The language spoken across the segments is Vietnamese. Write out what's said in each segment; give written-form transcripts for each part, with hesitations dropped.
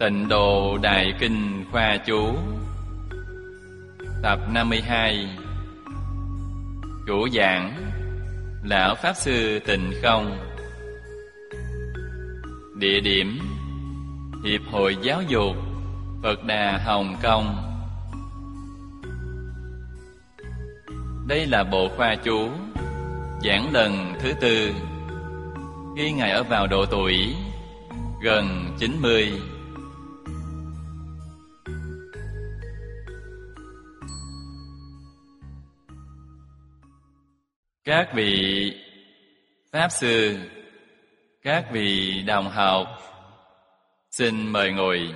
Tịnh Độ Đại Kinh Khoa Chú Tập 52. Chủ giảng Lão Pháp Sư Tịnh Không. Địa điểm Hiệp hội Giáo dục Phật Đà Hồng Kông. Đây là bộ khoa chú giảng lần thứ tư, khi Ngài ở vào độ tuổi gần 90. Các vị Pháp Sư, các vị đồng học, xin mời ngồi.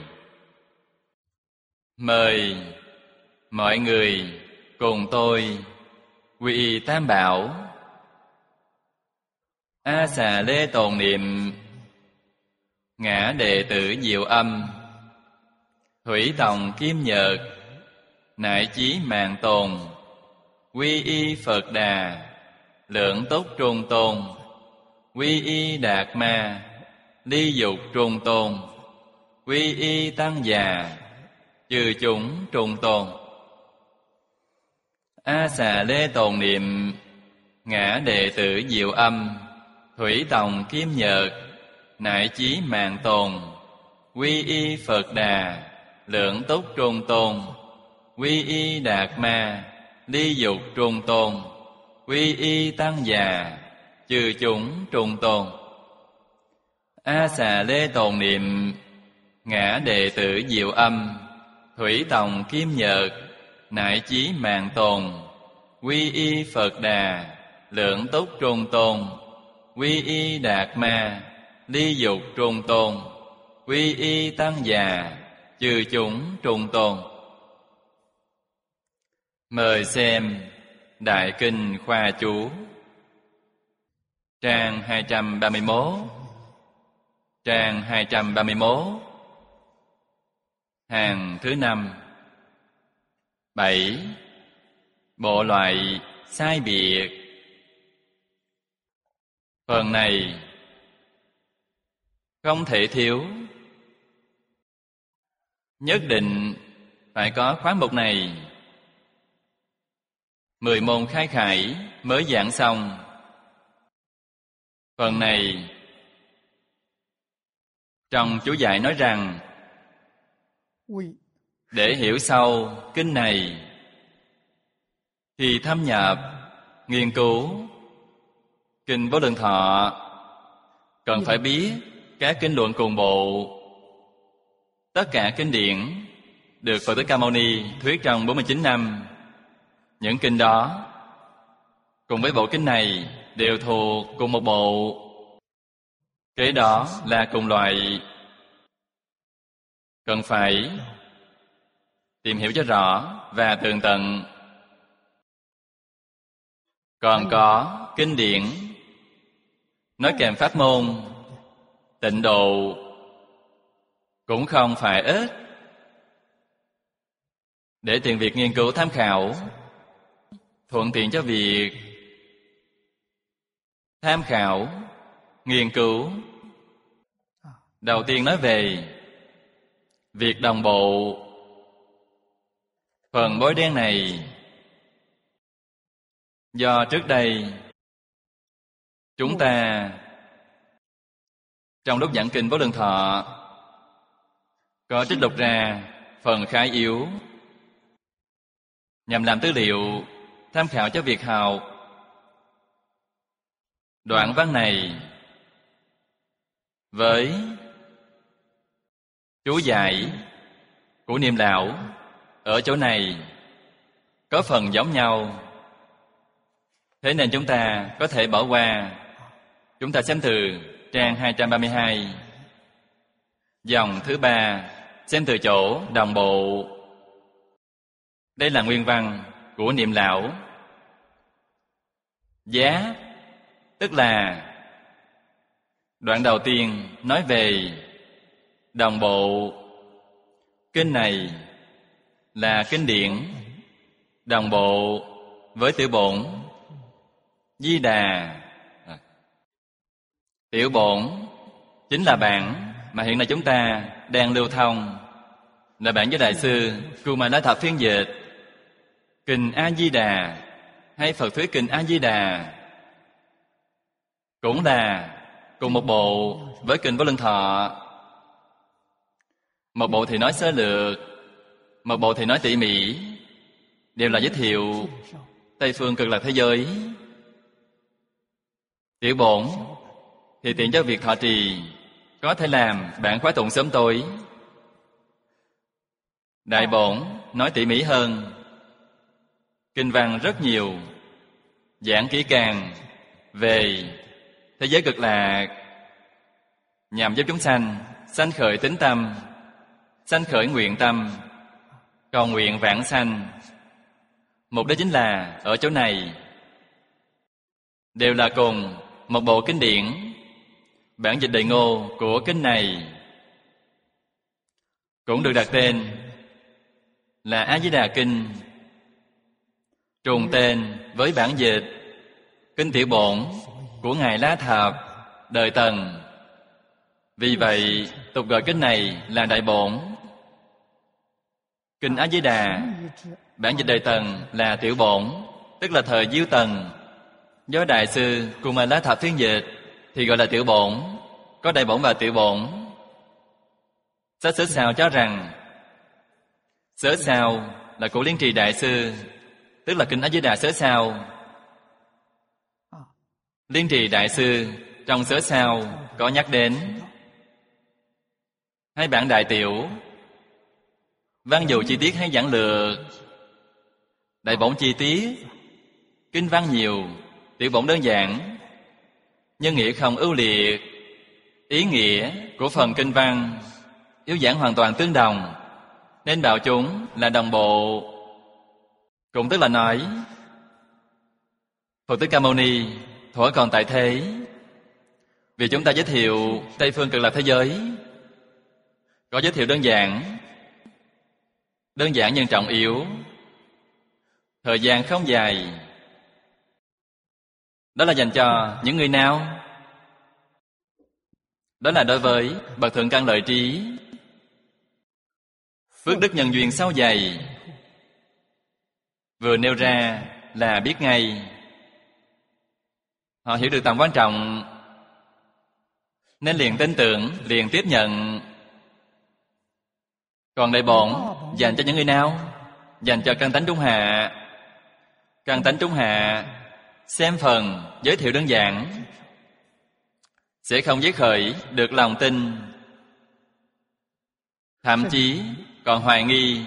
Mời mọi người cùng tôi quy y Tam Bảo, A Xà Lê tồn niệm ngã đệ tử Diệu Âm, Thủy Tòng Kim Nhật, Nại Chí Mạng Tồn, quy y Phật Đà, Lượng Túc Trung Tôn, quy y Đạt Ma, Ly Dục Trung Tôn, quy y Tăng Già, chư chúng Trung Tôn. A Xà Lê tồn niệm ngã đệ tử Diệu Âm, Thủy Tòng Kim Nhật, Nại Chí Mạng Tồn, quy y Phật Đà, Lượng Túc Trung Tôn, quy y Đạt Ma, Ly Dục Trung Tôn, quy y Tăng Già, chư chúng Trung Tôn. A Xà Lê tồn niệm ngã đệ tử Diệu Âm, Thủy Tòng Kim Nhật, Nại Chí Mạng Tồn, quy y Phật Đà, Lượng Túc Trung Tôn, quy y Đạt Ma, Ly Dục Trung Tôn, quy y Tăng Già, chư chúng Trung Tôn. Mời xem Đại Kinh Khoa Chú, trang 231, trang 231, hàng thứ 5. 7. Bộ loại sai biệt. Phần này không thể thiếu, nhất định phải có khóa mục này. 10 môn khai khải mới giảng xong. Phần này trong chú giải nói rằng, để hiểu sâu kinh này thì thâm nhập nghiên cứu kinh Vô Lượng Thọ, cần phải biết các kinh luận cùng bộ. Tất cả kinh điển được Phật Thích Ca Mâu Ni thuyết trong 49 năm. Những kinh đó cùng với bộ kinh này đều thuộc cùng một bộ. Kế đó là cùng loại. Cần phải tìm hiểu cho rõ và tường tận. Còn có kinh điển nói kèm pháp môn tịnh độ cũng không phải ít, để tiện việc nghiên cứu tham khảo, thuận tiện cho việc tham khảo, nghiên cứu. Đầu tiên nói về việc đồng bộ. Phần bối đen này do trước đây chúng ta trong lúc giảng kinh Vô Lượng Thọ có trích lục ra phần khá yếu, nhằm làm tư liệu tham khảo cho việc học. Đoạn văn này với chú giải của Niệm Lão ở chỗ này có phần giống nhau, thế nên chúng ta có thể bỏ qua. Chúng ta xem từ trang 232, dòng thứ 3, xem từ chỗ đồng bộ. Đây là nguyên văn của Niệm Lão. Giá tức là đoạn đầu tiên nói về đồng bộ. Kinh này là kinh điển đồng bộ với tiểu bổn Di Đà. Tiểu bổn chính là bản mà hiện nay chúng ta đang lưu thông là bản do Đại sư Kumara Thập phiên dịch Kinh A-di-đà hay Phật thuyết Kinh A-di-đà, cũng là cùng một bộ với Kinh Vô Lượng Thọ. Một bộ thì nói sơ lược, một bộ thì nói tỉ mỉ, đều là giới thiệu Tây phương cực lạc thế giới. Tiểu bổn thì tiện cho việc thọ trì, có thể làm bản khóa tụng sớm tối. Đại bổn nói tỉ mỉ hơn, kinh văn rất nhiều, giảng kỹ càng về thế giới cực lạc, nhằm giúp chúng sanh sanh khởi tín tâm, sanh khởi nguyện tâm, cầu nguyện vãng sanh. Mục đích chính là ở chỗ này đều là cùng một bộ kinh điển. Bản dịch Đại Ngô của kinh này cũng được đặt tên là A-di-đà Kinh, trùng tên với bản dịch Kinh Tiểu Bổn của Ngài La Thập đời Tần. Vì vậy tục gọi kinh này là Đại Bổn. Kinh A-di-đà bản dịch đời Tần là Tiểu Bổn, tức là thời Diêu Tần. Do Đại sư Kumara Thập phiên dịch thì gọi là Tiểu Bổn, có Đại Bổn và Tiểu Bổn. Sách Sớ Sao cho rằng Sớ Sao là của Liên Trì Đại sư, tức là Kinh A-di-đà Sớ Sao. Liên Trì Đại sư trong Sớ Sao có nhắc đến hai bản Đại Tiểu, văn dụ chi tiết hay giảng lược. Đại Bổn chi tiết, kinh văn nhiều. Tiểu Bổn đơn giản, nhân nghĩa không ưu liệt. Ý nghĩa của phần kinh văn yếu giản hoàn toàn tương đồng, nên bảo chúng là đồng bộ. Cũng tức là nói Phật Thích Ca Mâu Ni thuở còn tại thế, vì chúng ta giới thiệu Tây phương cực lạc thế giới, có giới thiệu đơn giản nhưng trọng yếu, thời gian không dài. Đó là dành cho những người nào? Đó là đối với bậc thượng căn lợi trí, phước đức nhân duyên sâu dày. Vừa nêu ra là biết ngay, họ hiểu được tầm quan trọng, nên liền tin tưởng, liền tiếp nhận. Còn Đại Bổn dành cho những người nào? Dành cho căn tánh trung hạ. Căn tánh trung hạ xem phần giới thiệu đơn giản, sẽ không dấy khởi được lòng tin, thậm chí còn hoài nghi.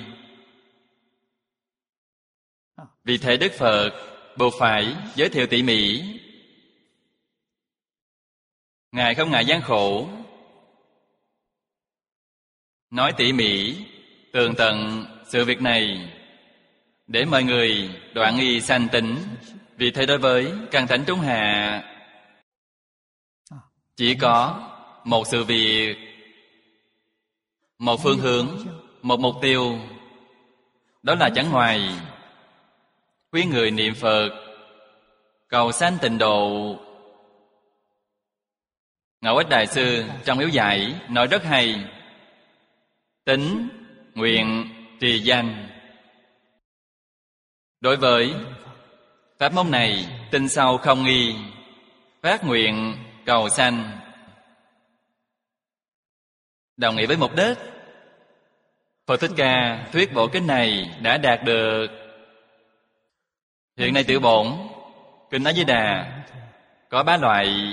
Vì thế Đức Phật buộc phải giới thiệu tỉ mỉ. Ngài không ngại gian khổ, nói tỉ mỉ, tường tận sự việc này, để mọi người đoạn nghi sanh tính. Vì thế đối với căn tánh trung hạ, chỉ có một sự việc, một phương hướng, một mục tiêu, đó là chẳng ngoài khuyên người niệm Phật, cầu sanh tịnh độ. Ngẫu Ích Đại sư trong yếu giải nói rất hay: tín, nguyện, trì danh. Đối với pháp môn này, tin sâu không nghi, phát nguyện cầu sanh, đồng nghĩa với mục đích. Phật Thích Ca thuyết bộ kinh này đã đạt được. Hiện nay Tiểu Bổn, Kinh A-di-đà có 3 loại.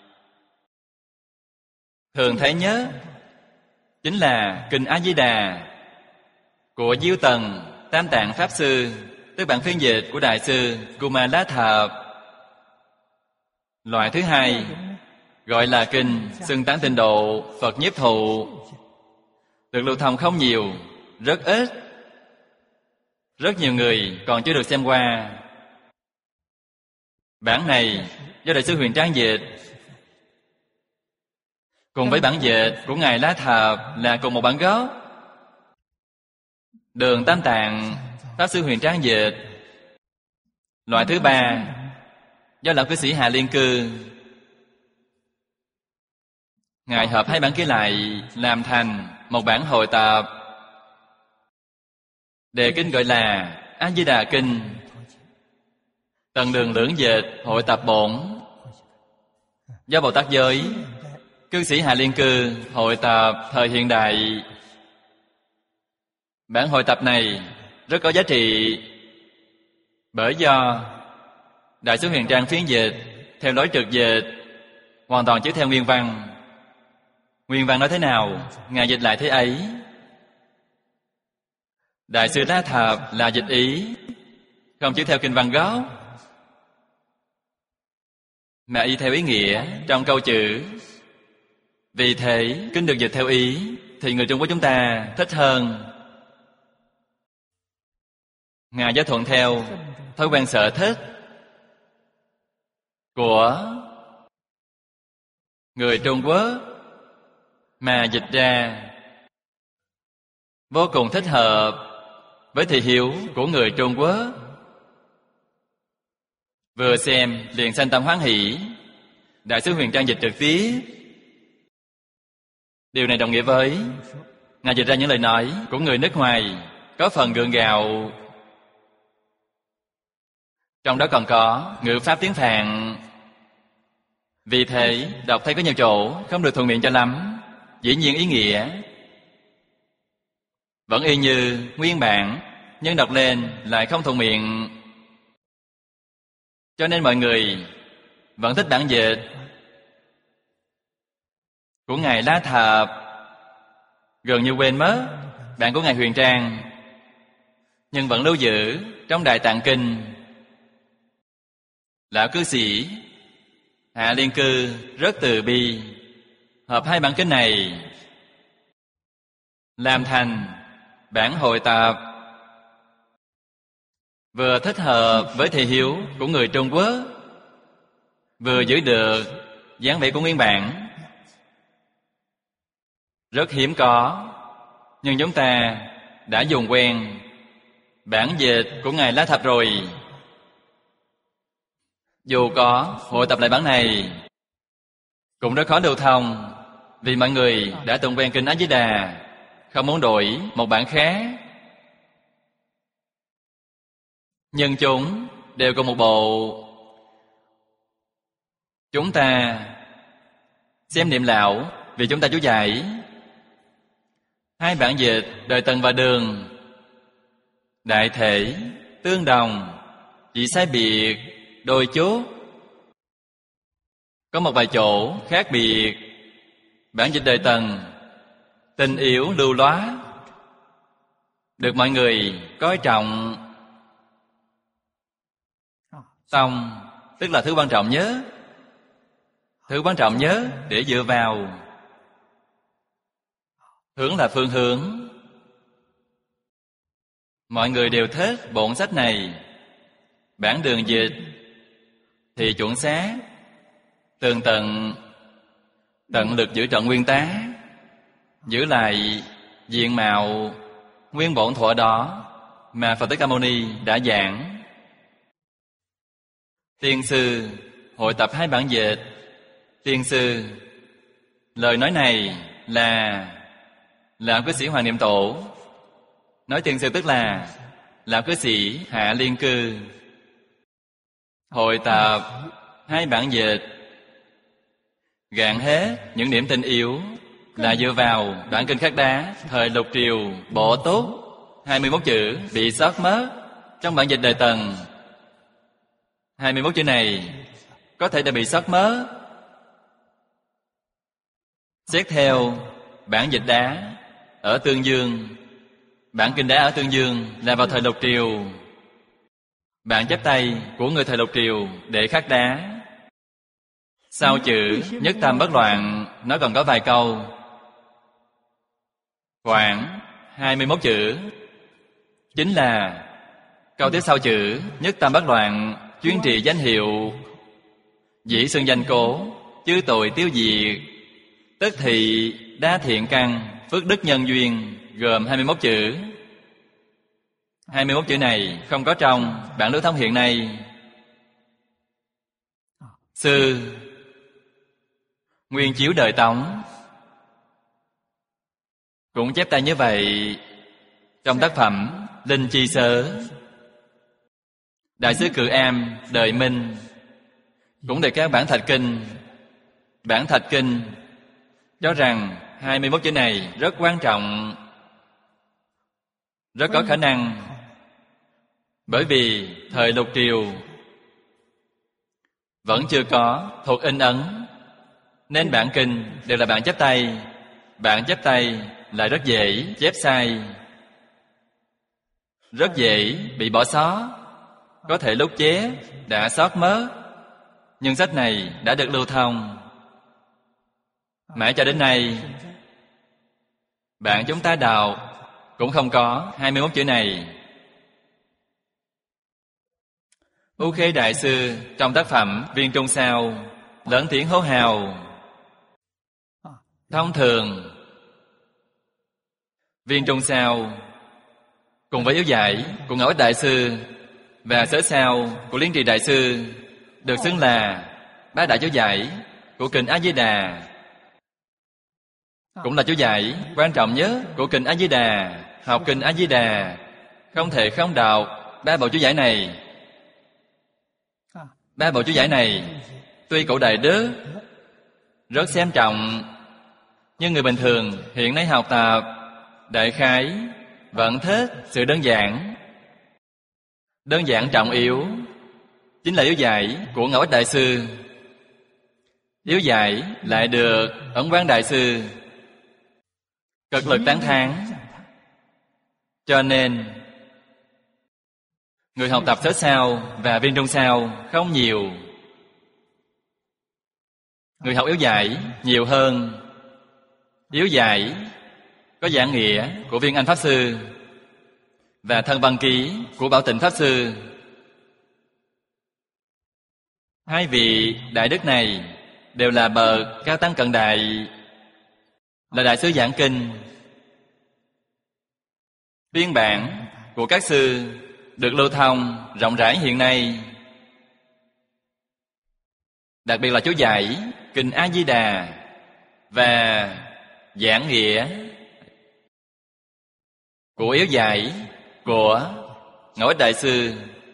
Thường thấy nhất chính là Kinh A-di-đà của Diêu Tần Tam Tạng Pháp Sư, tức bản phiên dịch của Đại sư Kumara Thập. Loại thứ hai gọi là Kinh Xưng Tán Tịnh Độ Phật Nhiếp Thụ, được lưu thông không nhiều, rất ít, rất nhiều người còn chưa được xem qua. Bản này do Đại sư Huyền Trang dịch, cùng với bản dịch của Ngài La Thập là cùng một bản gốc. Đường Tam Tạng Pháp Sư Huyền Trang dịch. Loại thứ ba do lão cư sĩ Hà Liên Cư, Ngài hợp hai bản kia lại làm thành một bản hội tập. Đề kinh gọi là A Di Đà Kinh. Tầng đường lưỡng dịch hội tập bổn, do Bồ Tát Giới cư sĩ Hạ Liên Cư hội tập thời hiện đại. Bản hội tập này rất có giá trị, bởi do Đại sư Huyền Trang phiên dịch theo lối trực dịch, hoàn toàn chiếu theo nguyên văn. Nguyên văn nói thế nào, Ngài dịch lại thế ấy. Đại sư La Thập là dịch ý, không chiếu theo kinh văn gốc, mà y theo ý nghĩa trong câu chữ. Vì thế, kinh được dịch theo ý thì người Trung Quốc chúng ta thích hơn. Ngài do thuận theo thói quen sở thích của người Trung Quốc mà dịch ra, vô cùng thích hợp với thị hiếu của người Trung Quốc. Vừa xem liền sanh tâm hoan hỷ. Đại sư Huyền Trang dịch trực tiếp. Điều này đồng nghĩa với Ngài dịch ra những lời nói của người nước ngoài có phần gượng gạo, trong đó còn có ngữ pháp tiếng Phạn. Vì thế đọc thấy có nhiều chỗ không được thuận miệng cho lắm. Dĩ nhiên ý nghĩa vẫn y như nguyên bản, nhưng đọc lên lại không thuận miệng. Cho nên mọi người vẫn thích bản dịch của Ngài La Thập, gần như quên mất bản của Ngài Huyền Trang, nhưng vẫn lưu giữ trong Đại Tạng Kinh. Lão cư sĩ Hạ Liên Cư rất từ bi, hợp hai bản kinh này làm thành bản hội tập, vừa thích hợp với thị hiếu của người Trung Quốc, vừa giữ được dáng vẻ của nguyên bản. Rất hiếm có, nhưng chúng ta đã dùng quen bản dịch của Ngài La Thập rồi. Dù có hội tập lại bản này cũng rất khó lưu thông, vì mọi người đã từng quen kinh A Di Đà, không muốn đổi một bản khác. Nhưng chúng đều cùng một bộ. Chúng ta xem Niệm Lão, vì chúng ta chú giải hai bản dịch Đời Tần và Đường đại thể tương đồng, chỉ sai biệt đôi chút. Có một vài chỗ khác biệt. Bản dịch Đời Tần tình yếu lưu loát, được mọi người coi trọng. Tông tức là thứ quan trọng nhất, thứ quan trọng nhất để dựa vào. Hướng là phương hướng. Mọi người đều thích bổn sách này. Bản Đường dịch thì chuẩn xác, tường tận lực giữ trọn nguyên tác, giữ lại diện mạo nguyên bổn thuở đó mà Phật Thích Ca Mâu Ni đã giảng. Tiên sư hội tập hai bản dịch. Tiên sư, lời nói này là Lão cư sĩ Hoàng Niệm Tổ. Nói tiên sư tức là Lão cư sĩ Hạ Liên Cư. Hội tập hai bản dịch, gạn hết những điểm tinh yếu là dựa vào bản kinh Khắc Đá thời Lục Triều Bộ Túc. 21 chữ bị sót mất trong bản dịch Đời Tần. 21 chữ này có thể đã bị sót mất. Xét theo bản dịch Đá ở Tương Dương, bản kinh Đá ở Tương Dương là vào thời Lục Triều. Bản chép tay của người thời Lục Triều để khắc đá. Sau chữ nhất tâm bất loạn nó còn có vài câu, khoảng 21 chữ. Chính là câu tiếp sau chữ nhất tâm bất loạn, chuyên trì danh hiệu, dĩ xưng danh cố, chư tội tiêu diệt, tức thị đa thiện căn, phước đức nhân duyên, gồm 21 chữ. 21 chữ này không có trong bản lưu thông hiện nay. Sư Nguyên chiếu đời Tống cũng chép tay như vậy trong tác phẩm Linh Chi Sớ. Đại sư Cự Am đời Minh cũng đề cao bản Thạch Kinh. Bản Thạch Kinh cho rằng 21 chữ này rất quan trọng, rất có khả năng. Bởi vì thời Lục Triều vẫn chưa có thuật in ấn, nên bản kinh đều là bản chép tay. Bản chép tay lại rất dễ chép sai, rất dễ bị bỏ sót. Có thể lúc chép đã sót mất, nhưng sách này đã được lưu thông. Mãi cho đến nay, bạn chúng ta đọc cũng không có 21 chữ này. U Khê Đại Sư trong tác phẩm Viên Trung Sao lớn tiếng hô hào. Thông thường Viên Trung Sao cùng với Yếu Giải của Ngẫu Ích Đại Sư và Sớ Sao của Liên Trì Đại Sư được xưng là bá đại chú giải của Kinh A Di Đà, cũng là chú giải quan trọng nhất của Kinh A Di Đà. Học Kinh A Di Đà không thể không đọc ba bộ chú giải này. Ba bộ chú giải này tuy cổ đại đức rất xem trọng, nhưng người bình thường hiện nay học tập đại khái vẫn thích sự đơn giản. Đơn giản trọng yếu chính là Yếu Giải của Ngẫu Ích Đại Sư. Yếu Giải lại được Ấn Quang Đại Sư cực lực tán thán. Cho nên người học tập Sớ Sao và Viên Trung Sao không nhiều, người học Yếu Giải nhiều hơn. Yếu Giải có giảng nghĩa của Viên Anh Pháp Sư và Thân Văn Ký của Bảo Tịnh Pháp Sư. Hai vị đại đức này đều là bậc cao tăng cận đại, là đại sứ giảng kinh. Biên bản của các sư được lưu thông rộng rãi hiện nay. Đặc biệt là chú giải Kinh A Di Đà và giảng nghĩa của Yếu Giải của Ngẫu Ích Đại Sư.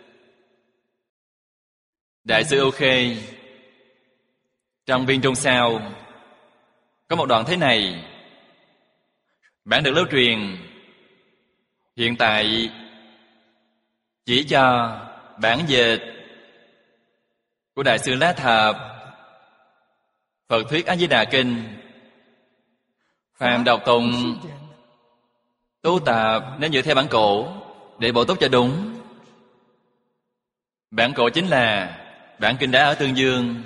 Đại sư U Khê trong Viên Trung Sao có một đoạn thế này. Bản được lưu truyền hiện tại chỉ cho bản dịch của Đại sư Lá Thập Phật Thuyết A Di Đà Kinh. Phàm đọc tụng tu tập nên dựa theo bản cổ để bổ túc cho đúng. Bản cổ chính là bản Kinh Đá ở Tương Dương.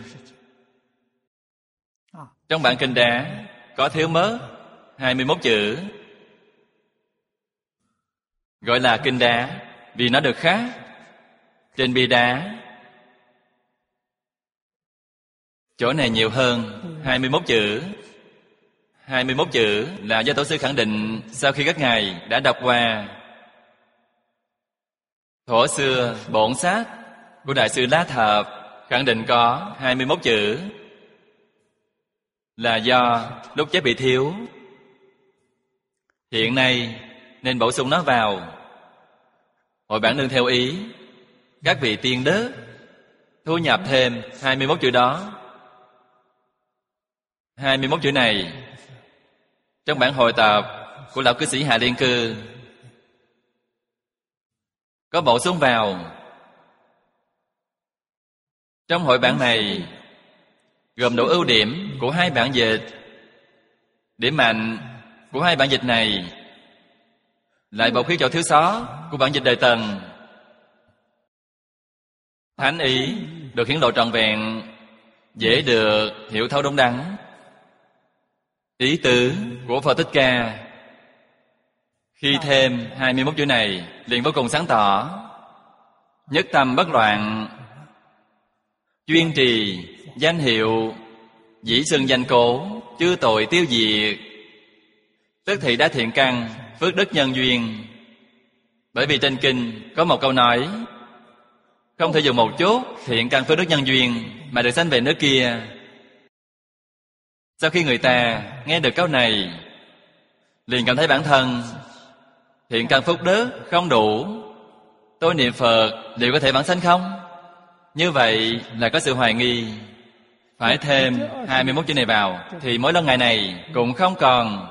Trong bản Kinh Đá có thiếu mất 21 chữ, gọi là Kinh Đá vì nó được khắc trên bia đá. Chỗ này nhiều hơn 21 chữ. 21 chữ là do tổ sư khẳng định sau khi các ngài đã đọc qua. Thuở xưa bổn sách của Đại sư Lá Thập khẳng định có 21 chữ, là do lúc chép bị thiếu. Hiện nay nên bổ sung nó vào. Hội bản nương theo ý các vị tiên đức thu nhập thêm 21 chữ đó. 21 chữ này trong bản hội tập của lão cư sĩ Hạ Liên Cư có bổ sung vào. Trong hội bản này gồm đủ ưu điểm của hai bản dịch. Điểm mạnh của hai bản dịch này lại bộc khuyết chỗ thiếu sót của bản dịch đời Tần. Thánh ý được hiển lộ trọn vẹn, dễ được hiểu thấu đúng đắn. Ý tứ của Phật Thích Ca khi thêm 21 chữ này liền vô cùng sáng tỏ. Nhất tâm bất loạn, chuyên trì danh hiệu, dĩ xưng danh cố, chư tội tiêu diệt, tức thị đa thiện căn, phước đức nhân duyên. Bởi vì trên kinh có một câu nói: không thể dùng một chút thiện căn phước đức nhân duyên mà được sanh về nước kia. Sau khi người ta nghe được câu này liền cảm thấy bản thân thiện căn phúc đức không đủ. Tôi niệm Phật liệu có thể vãng sanh không? Như vậy là có sự hoài nghi. Phải thêm 21 chữ này vào thì mối lo ngại này cũng không còn.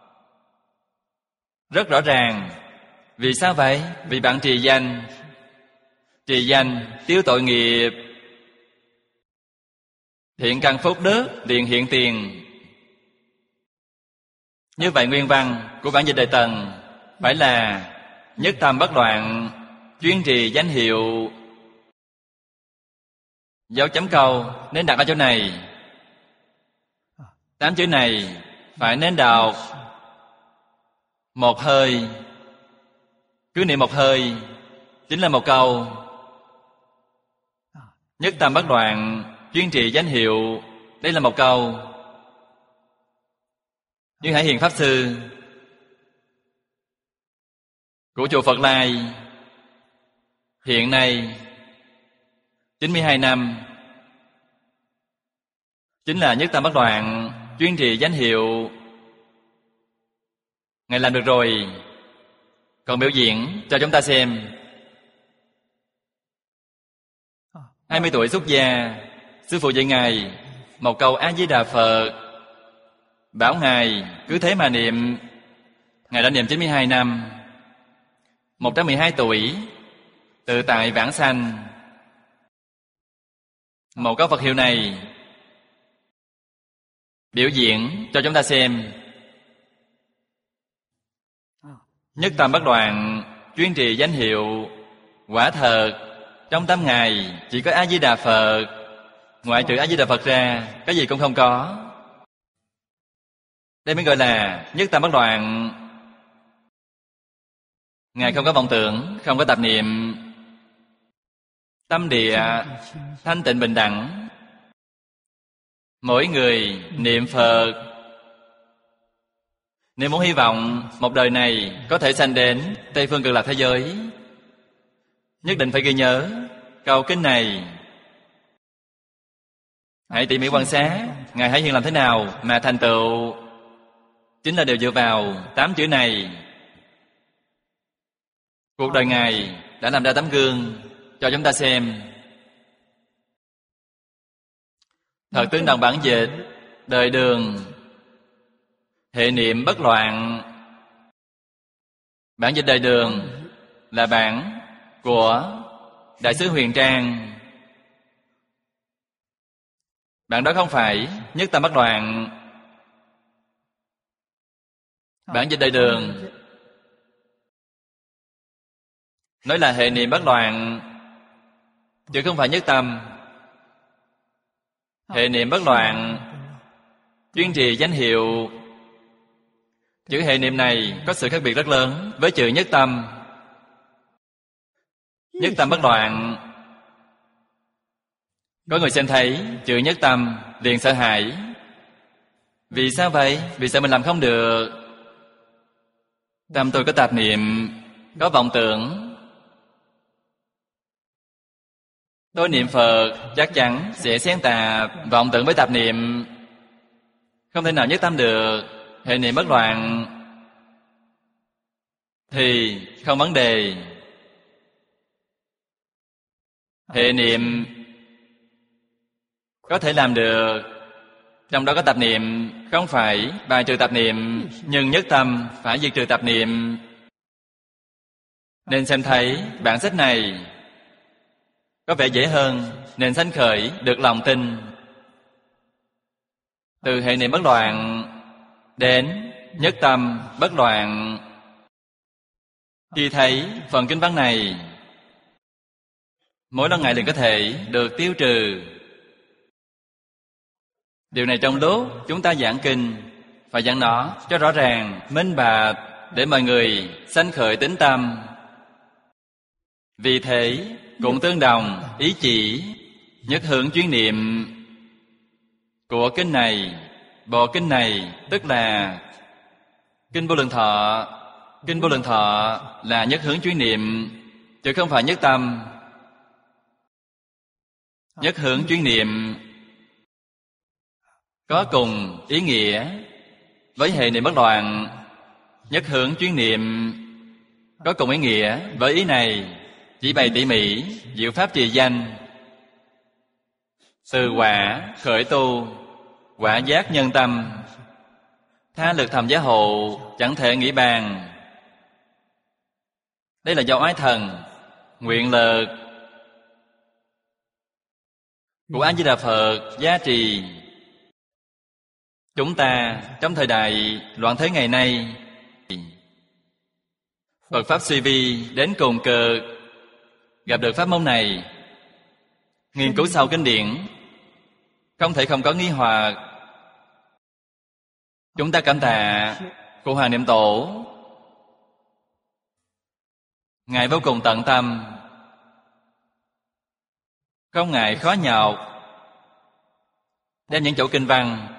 Rất rõ ràng. Vì sao vậy? Vì bạn trì danh. Trì danh tiêu tội nghiệp, thiện căn phúc đức liền hiện tiền. Như vậy nguyên văn của bản dịch Đại Tần phải là nhất tâm bất loạn, chuyên trì danh hiệu. Dấu chấm câu nên đặt ở chỗ này. 8 chữ này phải nên đọc một hơi. Cứ niệm một hơi chính là một câu. Nhất tâm bất loạn, chuyên trì danh hiệu. Đây là một câu. Như Hải Hiền Pháp Sư của chùa Phật Lai hiện nay 92 năm, chính là nhất tâm bất loạn, chuyên trì danh hiệu. Ngài làm được rồi, còn biểu diễn cho chúng ta xem. 20 tuổi xuất gia, sư phụ dạy Ngài một câu A Di Đà Phật, bảo Ngài cứ thế mà niệm. Ngài đã niệm 92 năm. 112 tuổi tự tại vãng sanh. Một câu Phật hiệu này biểu diễn cho chúng ta xem. Nhất tâm bất loạn, chuyên trì danh hiệu. Quả thật trong tâm Ngài chỉ có A Di Đà Phật. Ngoại trừ A Di Đà Phật ra, cái gì cũng không có. Đây mới gọi là nhất tâm bất loạn. Ngài không có vọng tưởng, không có tạp niệm. Tâm địa thanh tịnh bình đẳng. Mỗi người niệm Phật, nếu muốn hy vọng một đời này có thể sanh đến Tây Phương Cực Lạc thế giới, nhất định phải ghi nhớ câu kinh này. Hãy tỉ mỉ quan sát Ngài Hải Hiền làm thế nào mà thành tựu, chính là đều dựa vào 8 chữ này. Cuộc đời Ngài đã làm ra tấm gương cho chúng ta xem. Thật tương đồng bản dịch Đời Đường, hệ niệm bất loạn. Bản dịch Đời Đường là bản của Đại sứ Huyền Trang. Bản đó không phải nhất tâm bất loạn. Bản dịch Đại Đường nói là hệ niệm bất loạn, chứ không phải nhất tâm. Hệ niệm bất loạn, chuyên trì danh hiệu. Chữ hệ niệm này có sự khác biệt rất lớn với chữ nhất tâm. Nhất tâm bất loạn, có người xem thấy chữ nhất tâm liền sợ hãi. Vì sao vậy? Vì sợ mình làm không được. Tâm tôi có tạp niệm, có vọng tưởng. Tôi niệm Phật chắc chắn sẽ xen tạp vọng tưởng với tạp niệm, không thể nào nhất tâm được. Hệ niệm bất loạn thì không vấn đề. Hệ niệm có thể làm được, trong đó có tạp niệm, không phải bài trừ tạp niệm, nhưng nhất tâm phải diệt trừ tạp niệm. Nên xem thấy bản sách này có vẻ dễ hơn, nên sanh khởi được lòng tin. Từ hệ niệm bất loạn đến nhất tâm bất loạn. Khi thấy phần kinh văn này, mỗi lo ngại liền có thể được tiêu trừ. Điều này trong lúc chúng ta giảng kinh phải giảng nó cho rõ ràng, minh bạch, để mọi người sanh khởi tín tâm. Vì thế cũng tương đồng ý chỉ nhất hướng chuyên niệm của kinh này. Bộ kinh này tức là Kinh Vô Lượng Thọ. Kinh Vô Lượng Thọ là nhất hướng chuyên niệm, chứ không phải nhất tâm. Nhất hướng chuyên niệm có cùng ý nghĩa với hệ niệm bất loạn. nhất hướng chuyên niệm có cùng ý nghĩa với ý này, chỉ bày tỉ mỉ diệu pháp trì danh. Từ quả khởi tu, quả giác nhân tâm, tha lực thầm giá hộ, chẳng thể nghĩ bàn. Đây là do oái thần, nguyện lực của A Di Đà Phật gia trì. Chúng ta trong thời đại loạn thế ngày nay, Phật pháp suy vi đến cùng cực, gặp được pháp môn này, nghiên cứu sâu kinh điển, không thể không có nghi hoặc. Chúng ta cảm tạ Cụ Hoàng Niệm Tổ, Ngài vô cùng tận tâm, không ngại khó nhọc, đem những chỗ kinh văn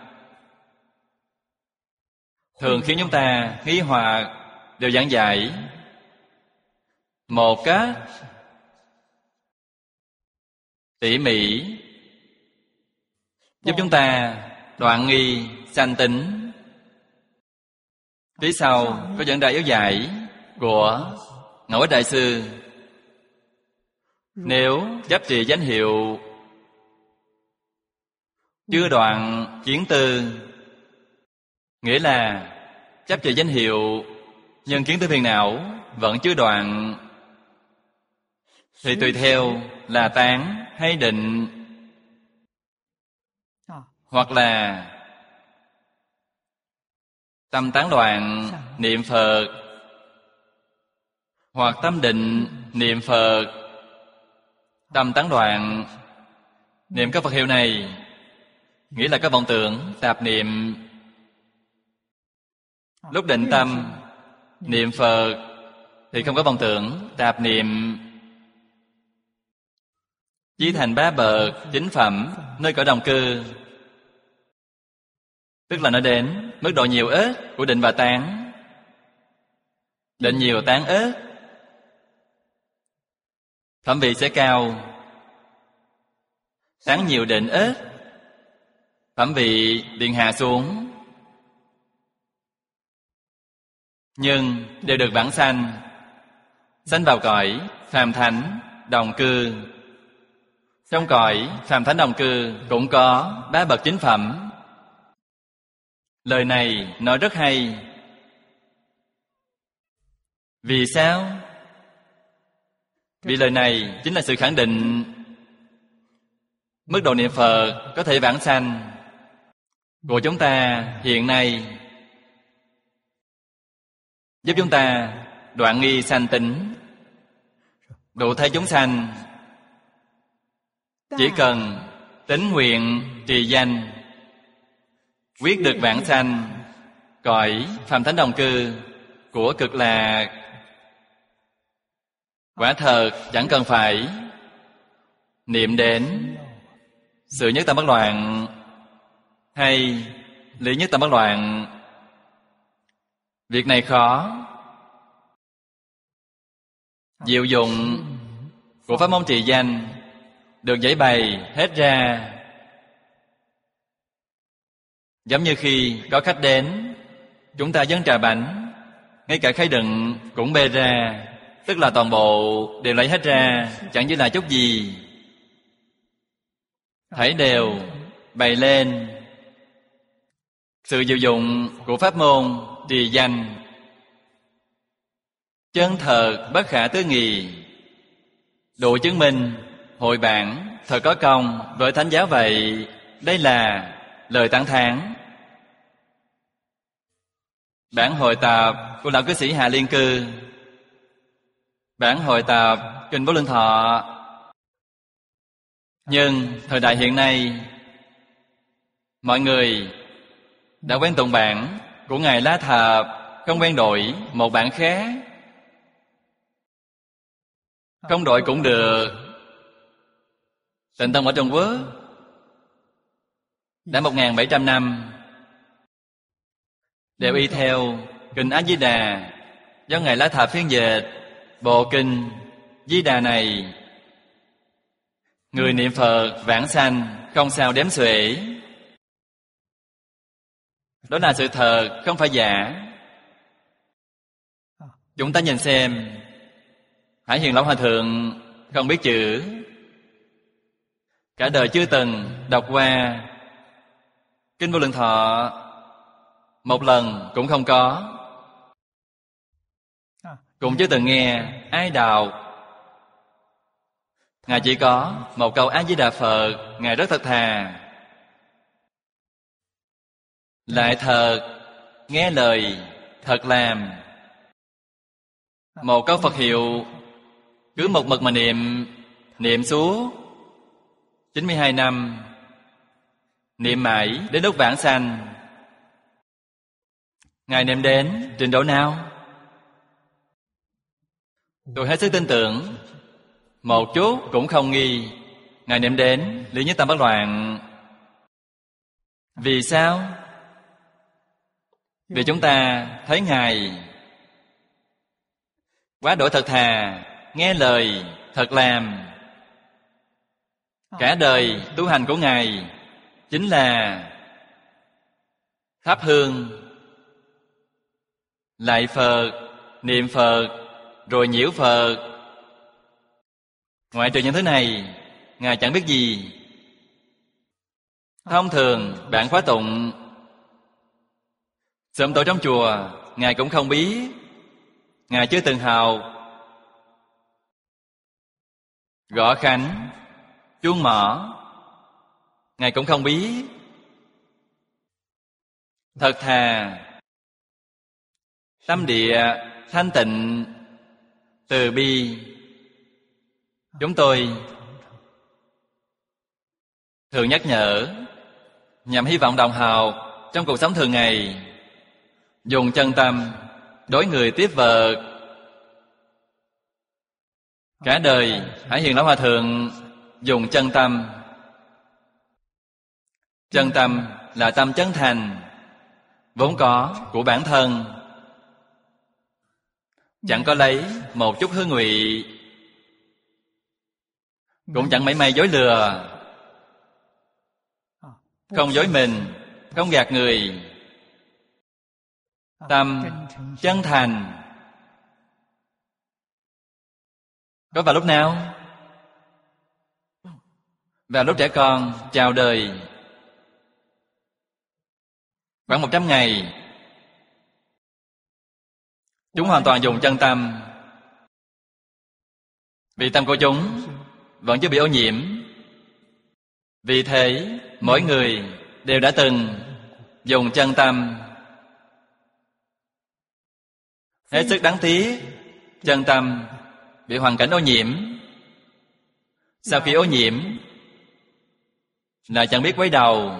thường khiến chúng ta nghi hoặc đều giảng giải một cách tỉ mỉ, giúp chúng ta đoạn nghi sanh tính. Phía sau có dẫn đại yếu giải của Ngẫu Ích Đại Sư. Nếu chấp trì danh hiệu chưa đoạn kiến tư, nghĩa là chấp trì danh hiệu nhưng kiến tư phiền não vẫn chưa đoạn, thì tùy theo là tán hay định, hoặc là tâm tán đoạn niệm Phật, hoặc tâm định niệm Phật. Tâm tán đoạn niệm các Phật hiệu này, nghĩa là các vọng tưởng tạp niệm. Lúc định tâm niệm Phật thì không có vọng tưởng tạp niệm, chí thành bá bậc chính phẩm nơi cõi đồng cư, tức là nói đến mức độ nhiều ít của định và tán. Định nhiều tán ít, phẩm vị sẽ cao. Tán nhiều định ít, phẩm vị liền hạ xuống. Nhưng đều được vãng sanh, sanh vào cõi phàm thánh đồng cư. Trong cõi phàm thánh đồng cư cũng có bá bậc chính phẩm. Lời này nói rất hay. Vì sao? Vì lời này chính là sự khẳng định mức độ niệm Phật có thể vãng sanh của chúng ta hiện nay, giúp chúng ta đoạn nghi sanh tính, độ thế chúng sanh. Chỉ cần tín nguyện trì danh, quyết được vãng sanh cõi phàm thánh đồng cư của cực lạc. Quả thật chẳng cần phải niệm đến sự nhất tâm bất loạn hay lý nhất tâm bất loạn. Việc này khó. Diệu dụng của pháp môn trì danh được giải bày hết ra. Giống như khi có khách đến, chúng ta dâng trà bánh, ngay cả khay đựng cũng bê ra, tức là toàn bộ đều lấy hết ra, chẳng giữ lại chút gì. Thảy đều bày lên. Sự diệu dụng của pháp môn trì danh chân thật bất khả tư nghị, đủ chứng minh hội bản thật có công với thánh giáo vậy. Đây là lời tán thán. Bản hội tập của lão cư sĩ Hạ Liên Cư, bản hội tập Kinh Vô Lượng Thọ. Nhưng thời đại hiện nay, mọi người đã quen tụng bản của Ngài La Thập, không quen đổi một bản khác. Không đổi cũng được. Tịnh Tông ở Trung Quốc đã 1.700 năm đều y theo Kinh A Di Đà do Ngài La Thập phiên dịch. Bộ kinh Di Đà này, người niệm Phật vãng sanh không sao đếm xuể. Đó là sự thật, không phải giả. Chúng ta nhìn xem, Hải Hiền Lão Hòa Thượng không biết chữ, cả đời chưa từng đọc qua Kinh Vô Lượng Thọ, một lần cũng không có, cũng chưa từng nghe ai đọc. Ngài chỉ có một câu A Di Đà Phật, Ngài rất thật thà, lại thật nghe lời, thật làm. Một câu Phật hiệu cứ một mực mà niệm suốt 92 năm, niệm mãi đến lúc vãng sanh. Ngài niệm đến trình độ nào? Tôi hết sức tin tưởng, một chút cũng không nghi. Ngài niệm đến lý nhất tâm bất loạn. Vì sao? Vì chúng ta thấy Ngài quá đổi thật thà, nghe lời, thật làm. Cả đời tu hành của Ngài chính là thắp hương, lạy Phật, niệm Phật, rồi nhiễu Phật. Ngoại trừ những thứ này, Ngài chẳng biết gì. Thông thường bạn khóa tụng, sớm tối trong chùa, Ngài cũng không biết. Ngài chưa từng học. Gõ khánh, chuông mõ, Ngài cũng không biết. Thật thà, tâm địa thanh tịnh, từ bi. Chúng tôi thường nhắc nhở, nhằm hy vọng đồng học trong cuộc sống thường ngày dùng chân tâm đối người tiếp vật. Cả đời Hải Hiền Lão Hòa Thượng dùng chân tâm. Chân tâm là tâm chân thành, vốn có của bản thân, chẳng có lấy một chút hư ngụy, cũng chẳng mảy may dối lừa, không dối mình, không gạt người. Tâm chân thành. Có vào lúc nào? Vào lúc trẻ con chào đời, khoảng 100 ngày, chúng hoàn toàn dùng chân tâm. Vì tâm của chúng vẫn chưa bị ô nhiễm. Vì thế mỗi người đều đã từng dùng chân tâm. Hết sức đáng tiếc, chân tâm bị hoàn cảnh ô nhiễm. Sau khi ô nhiễm là chẳng biết quay đầu.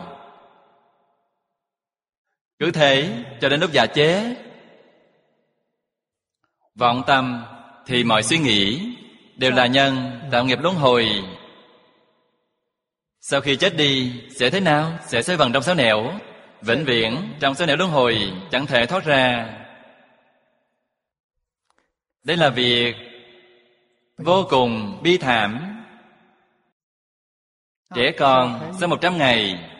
Cứ thế cho đến lúc già chết. Vọng tâm thì mọi suy nghĩ đều là nhân tạo nghiệp luân hồi. Sau khi chết đi sẽ thế nào? Sẽ xoay vần trong sáu nẻo, vĩnh viễn trong sáu nẻo luân hồi, chẳng thể thoát ra. Đây là việc vô cùng bi thảm. Trẻ con sau 100 ngày,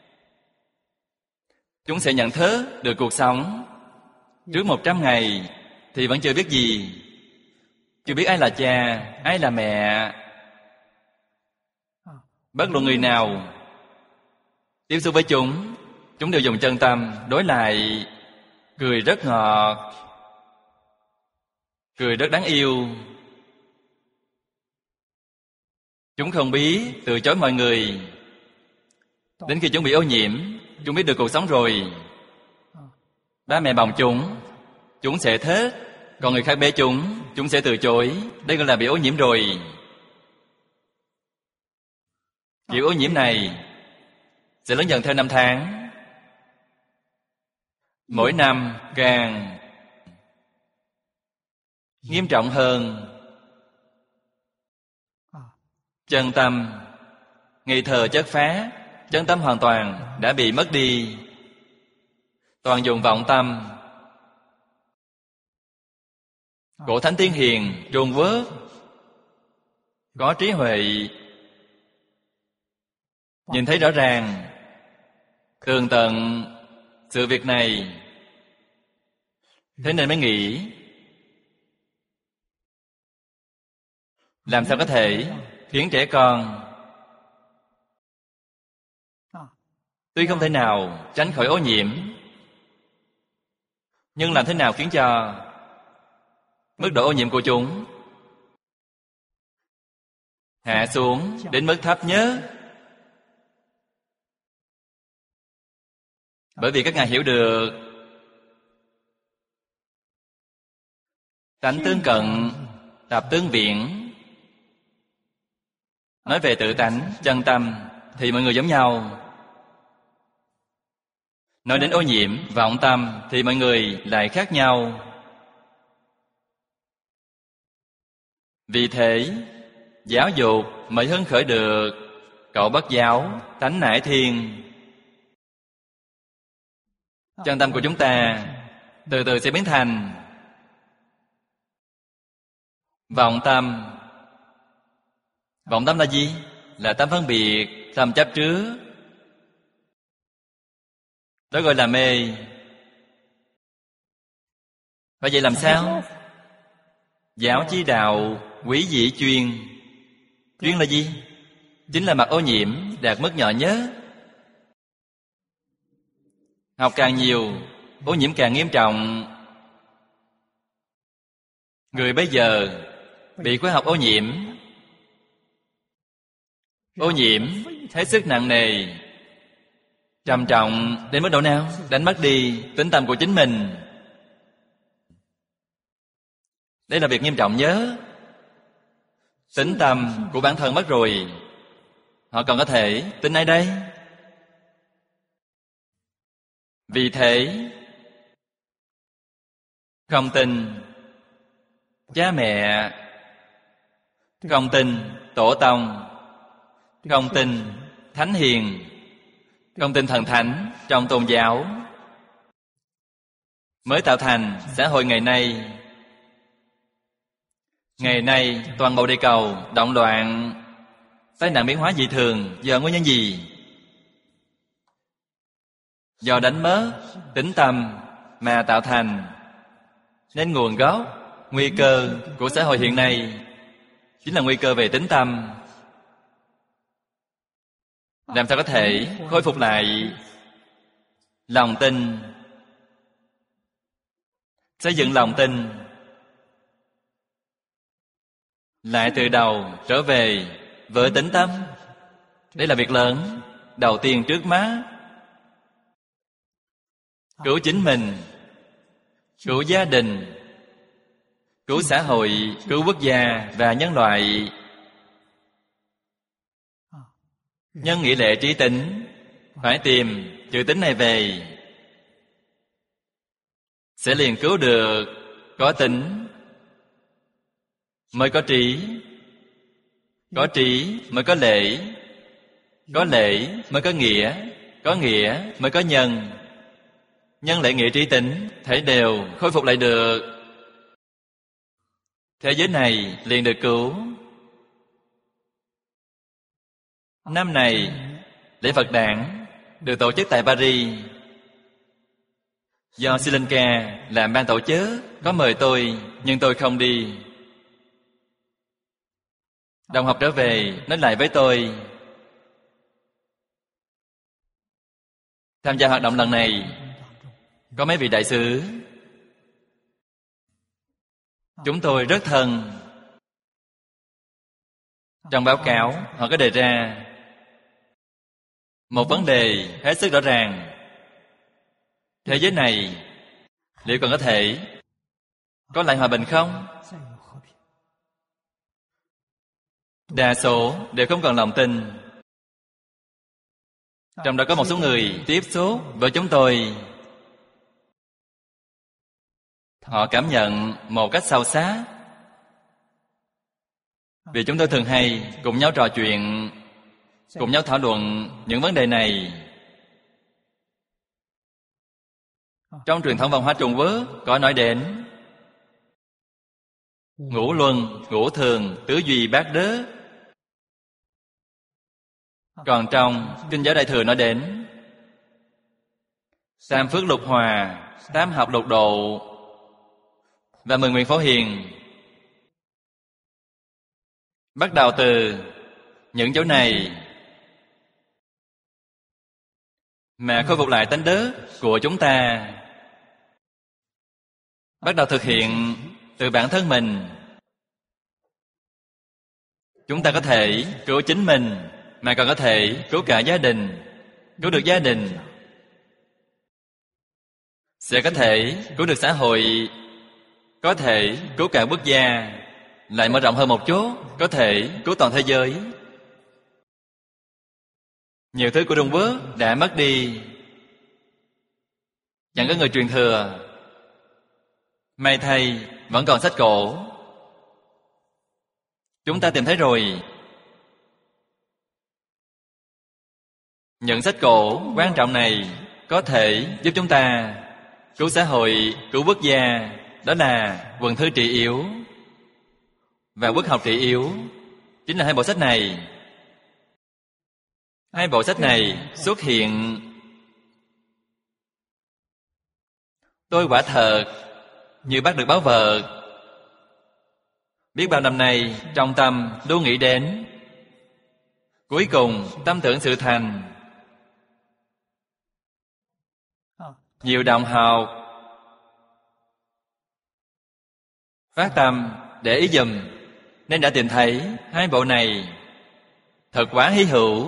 chúng sẽ nhận thức được cuộc sống. Trước 100 ngày thì vẫn chưa biết gì. Chưa biết ai là cha, ai là mẹ. Bất luận người nào tiếp xúc với chúng đều dùng chân tâm đối lại. Cười rất ngọt, cười rất đáng yêu. Chúng không biết từ chối mọi người. Đến khi chúng bị ô nhiễm, chúng biết được cuộc sống rồi, ba mẹ bồng chúng sẽ thích. Còn người khác bế chúng sẽ từ chối. Đây gọi là bị ô nhiễm rồi. Kiểu ô nhiễm này sẽ lớn dần theo năm tháng. Mỗi năm càng nghiêm trọng hơn. Chân tâm nghi thờ chất phá, chân tâm hoàn toàn đã bị mất đi. Toàn dùng vọng tâm. Cổ Thánh Tiên Hiền Trung Quốc có trí huệ, nhìn thấy rõ ràng tường tận sự việc này, thế nên mới nghĩ làm sao có thể khiến trẻ con tuy không thể nào tránh khỏi ô nhiễm, nhưng làm thế nào khiến cho mức độ ô nhiễm của chúng hạ xuống đến mức thấp nhất? Bởi vì các ngài hiểu được tánh tương cận, tập tương viễn. Nói về tự tánh, chân tâm thì mọi người giống nhau. Nói đến ô nhiễm, vọng tâm thì mọi người lại khác nhau. Vì thế, giáo dục mới hứng khởi được cậu bất giáo, tánh nải thiên. Chân tâm của chúng ta từ từ sẽ biến thành vọng tâm. Vọng tâm là gì? Là tâm phân biệt, tâm chấp trước. Đó gọi là mê. Vậy vậy làm sao? Giáo chi đạo quý dĩ chuyên. Chuyên là gì? Chính là mặt ô nhiễm đạt mức nhỏ nhất. Học càng nhiều, ô nhiễm càng nghiêm trọng. Người bây giờ bị khoa học ô nhiễm. Ô nhiễm hết sức nặng nề, trầm trọng đến mức độ nào? Đánh mất đi tính tâm của chính mình. Đây là việc nghiêm trọng nhớ. Tính tâm của bản thân mất rồi, họ còn có thể tin ai đây? Vì thế, không tin cha mẹ, không tin tổ tông, không tin thánh hiền, không tin thần thánh trong tôn giáo, mới tạo thành xã hội ngày nay. Ngày nay toàn bộ địa cầu động loạn, tai nạn biến hóa dị thường do nguyên nhân gì? Do đánh mất tính tâm mà tạo thành. Nên nguồn gốc, nguy cơ của xã hội hiện nay chính là nguy cơ về tính tâm. Làm sao có thể khôi phục lại lòng tin? Xây dựng lòng tin lại từ đầu trở về với tính tâm. Đây là việc lớn đầu tiên trước mắt. Cứu chính mình, cứu gia đình, cứu xã hội, cứu quốc gia và nhân loại. Nhân nghĩa lệ trí tính, phải tìm chữ tính này về, sẽ liền cứu được. Có tính mới có trí, có trí mới có lễ, có lễ mới có nghĩa mới có nhân. Nhân lễ nghĩa trí tính thể đều khôi phục lại được. Thế giới này liền được cứu. Năm này lễ Phật đản được tổ chức tại Paris, do Sri Lanka làm ban tổ chức. Có mời tôi nhưng tôi không đi. Đồng học trở về nói lại với tôi, tham gia hoạt động lần này có mấy vị đại sứ, chúng tôi rất thân. Trong báo cáo họ có đề ra một vấn đề hết sức rõ ràng: thế giới này liệu còn có thể có lại hòa bình không? Đa số đều không còn lòng tin. Trong đó có một số người tiếp xúc với chúng tôi, họ cảm nhận một cách sâu sắc. Vì chúng tôi thường hay cùng nhau trò chuyện, cùng nhau thảo luận những vấn đề này. Trong truyền thống văn hóa Trung Quốc có nói đến ngũ luân, ngũ thường, tứ duy bát đức. Còn trong Kinh Giáo Đại Thừa nói đến tam phước lục hòa, tam học lục độ và 10 nguyện phổ hiền. Bắt đầu từ những chỗ này mà khôi phục lại tánh đức của chúng ta. Bắt đầu thực hiện từ bản thân mình. Chúng ta có thể cứu chính mình, mà còn có thể cứu cả gia đình. Cứu được gia đình sẽ có thể cứu được xã hội, có thể cứu cả quốc gia, lại mở rộng hơn một chút, có thể cứu toàn thế giới. Nhiều thứ của Trung Quốc đã mất đi, chẳng có người truyền thừa. May thay vẫn còn sách cổ. Chúng ta tìm thấy rồi. Những sách cổ quan trọng này có thể giúp chúng ta cứu xã hội, cứu quốc gia. Đó là Quần thư trị yếu và Quốc học trị yếu. Chính là hai bộ sách này. Hai bộ sách này xuất hiện, tôi quả thật như bắt được báu vật. Biết bao năm nay trong tâm luôn nghĩ đến, cuối cùng tâm tưởng sự thành. Nhiều đồng học phát tâm để ý dùm, nên đã tìm thấy hai bộ này. Thật quá hy hữu.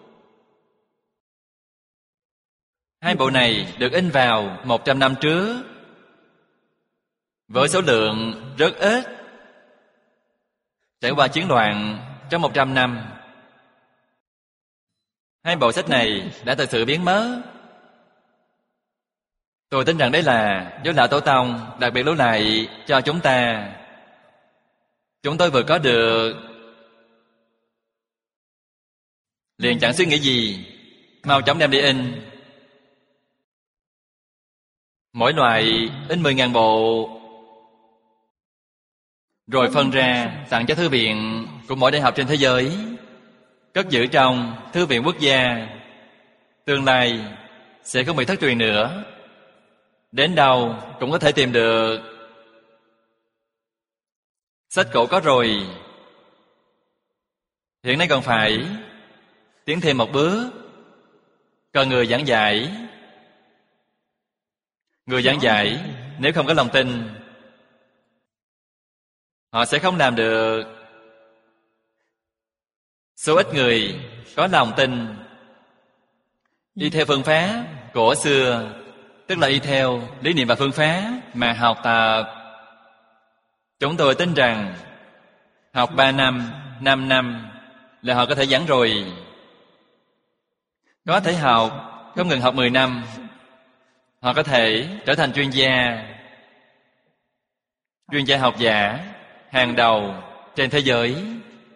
Hai bộ này được in vào 100 năm trước, với số lượng rất ít. Trải qua chiến loạn trong 100 năm, hai bộ sách này đã thực sự biến mất. Tôi tin rằng đây là do Lão Tổ Tông đặc biệt lưu lại cho chúng ta. Chúng tôi vừa có được, liền chẳng suy nghĩ gì, mau chóng đem đi in. Mỗi loại in 10.000 bộ, rồi phân ra tặng cho thư viện của mỗi đại học trên thế giới, cất giữ trong Thư viện Quốc gia. Tương lai sẽ không bị thất truyền nữa. Đến đâu cũng có thể tìm được. Sách cổ có rồi, hiện nay còn phải tiến thêm một bước. Cần người giảng giải. Người giảng giải nếu không có lòng tin, họ sẽ không làm được. Số ít người có lòng tin, đi theo phương pháp cổ xưa, tức là y theo lý niệm và phương pháp mà học tập. Chúng tôi tin rằng học 3 năm, 5 năm là họ có thể giảng rồi. Có thể học, không ngừng học 10 năm, họ có thể trở thành chuyên gia. Chuyên gia học giả hàng đầu trên thế giới.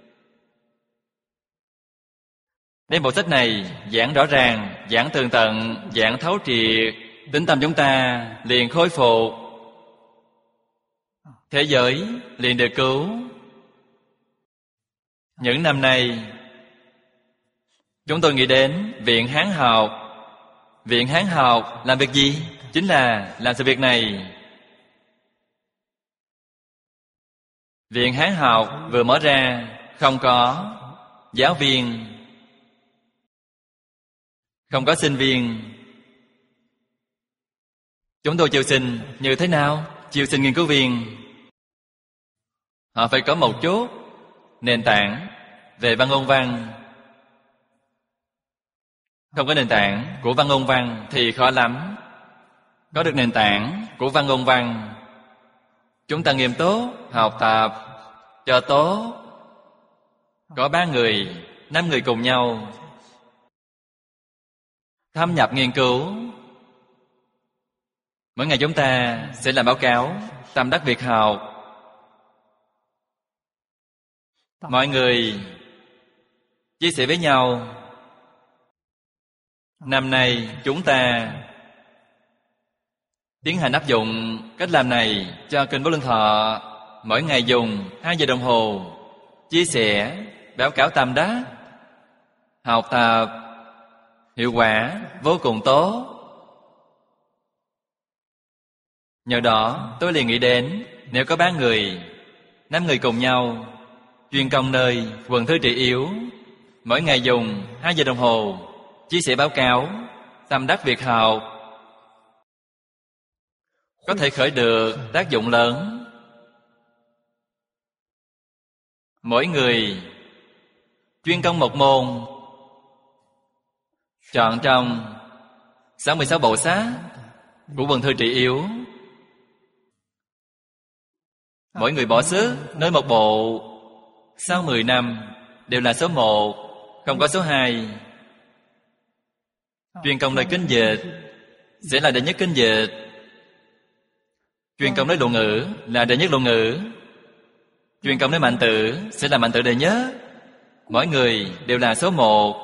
Đem bộ sách này giảng rõ ràng, giảng tường tận, giảng thấu triệt, tính tâm chúng ta liền khôi phục. Thế giới liền được cứu. Những năm nay, chúng tôi nghĩ đến Viện Hán học. Viện Hán học làm việc gì? Chính là làm sự việc này. Viện Hán học vừa mở ra, không có giáo viên, không có sinh viên. Chúng tôi chiêu sinh như thế nào? Chiêu sinh nghiên cứu viên. Họ phải có một chút nền tảng về văn ngôn văn. Không có nền tảng của văn ngôn văn thì khó lắm. Có được nền tảng của văn ngôn văn, chúng ta nghiêm túc học tập cho tốt. Có 3 người, 5 người cùng nhau thâm nhập nghiên cứu. Mỗi ngày chúng ta sẽ làm báo cáo tâm đắc việc học. Mọi người chia sẻ với nhau. Năm nay chúng ta tiến hành áp dụng cách làm này cho Kinh Vô Lượng Thọ. Mỗi ngày dùng 2 giờ đồng hồ chia sẻ báo cáo tâm đắc, học tập hiệu quả vô cùng tốt. Nhờ đó tôi liền nghĩ đến, nếu có 3 người, 5 người cùng nhau chuyên công nơi quần thư trị yếu, mỗi ngày dùng 2 giờ đồng hồ chia sẻ báo cáo, tâm đắc việc học, có thể khởi được tác dụng lớn. Mỗi người chuyên công một môn, chọn trong 66 bộ sách của quần thư trị yếu. Mỗi người bỏ sức nơi một bộ, sau 10 năm đều là số 1, không có số 2. Chuyên công nơi kinh dịch sẽ là đệ nhất kinh dịch. Chuyên công nơi luận ngữ là đệ nhất luận ngữ. Chuyên công nơi mạnh tử sẽ là mạnh tử đệ nhất. Mỗi người đều là số 1.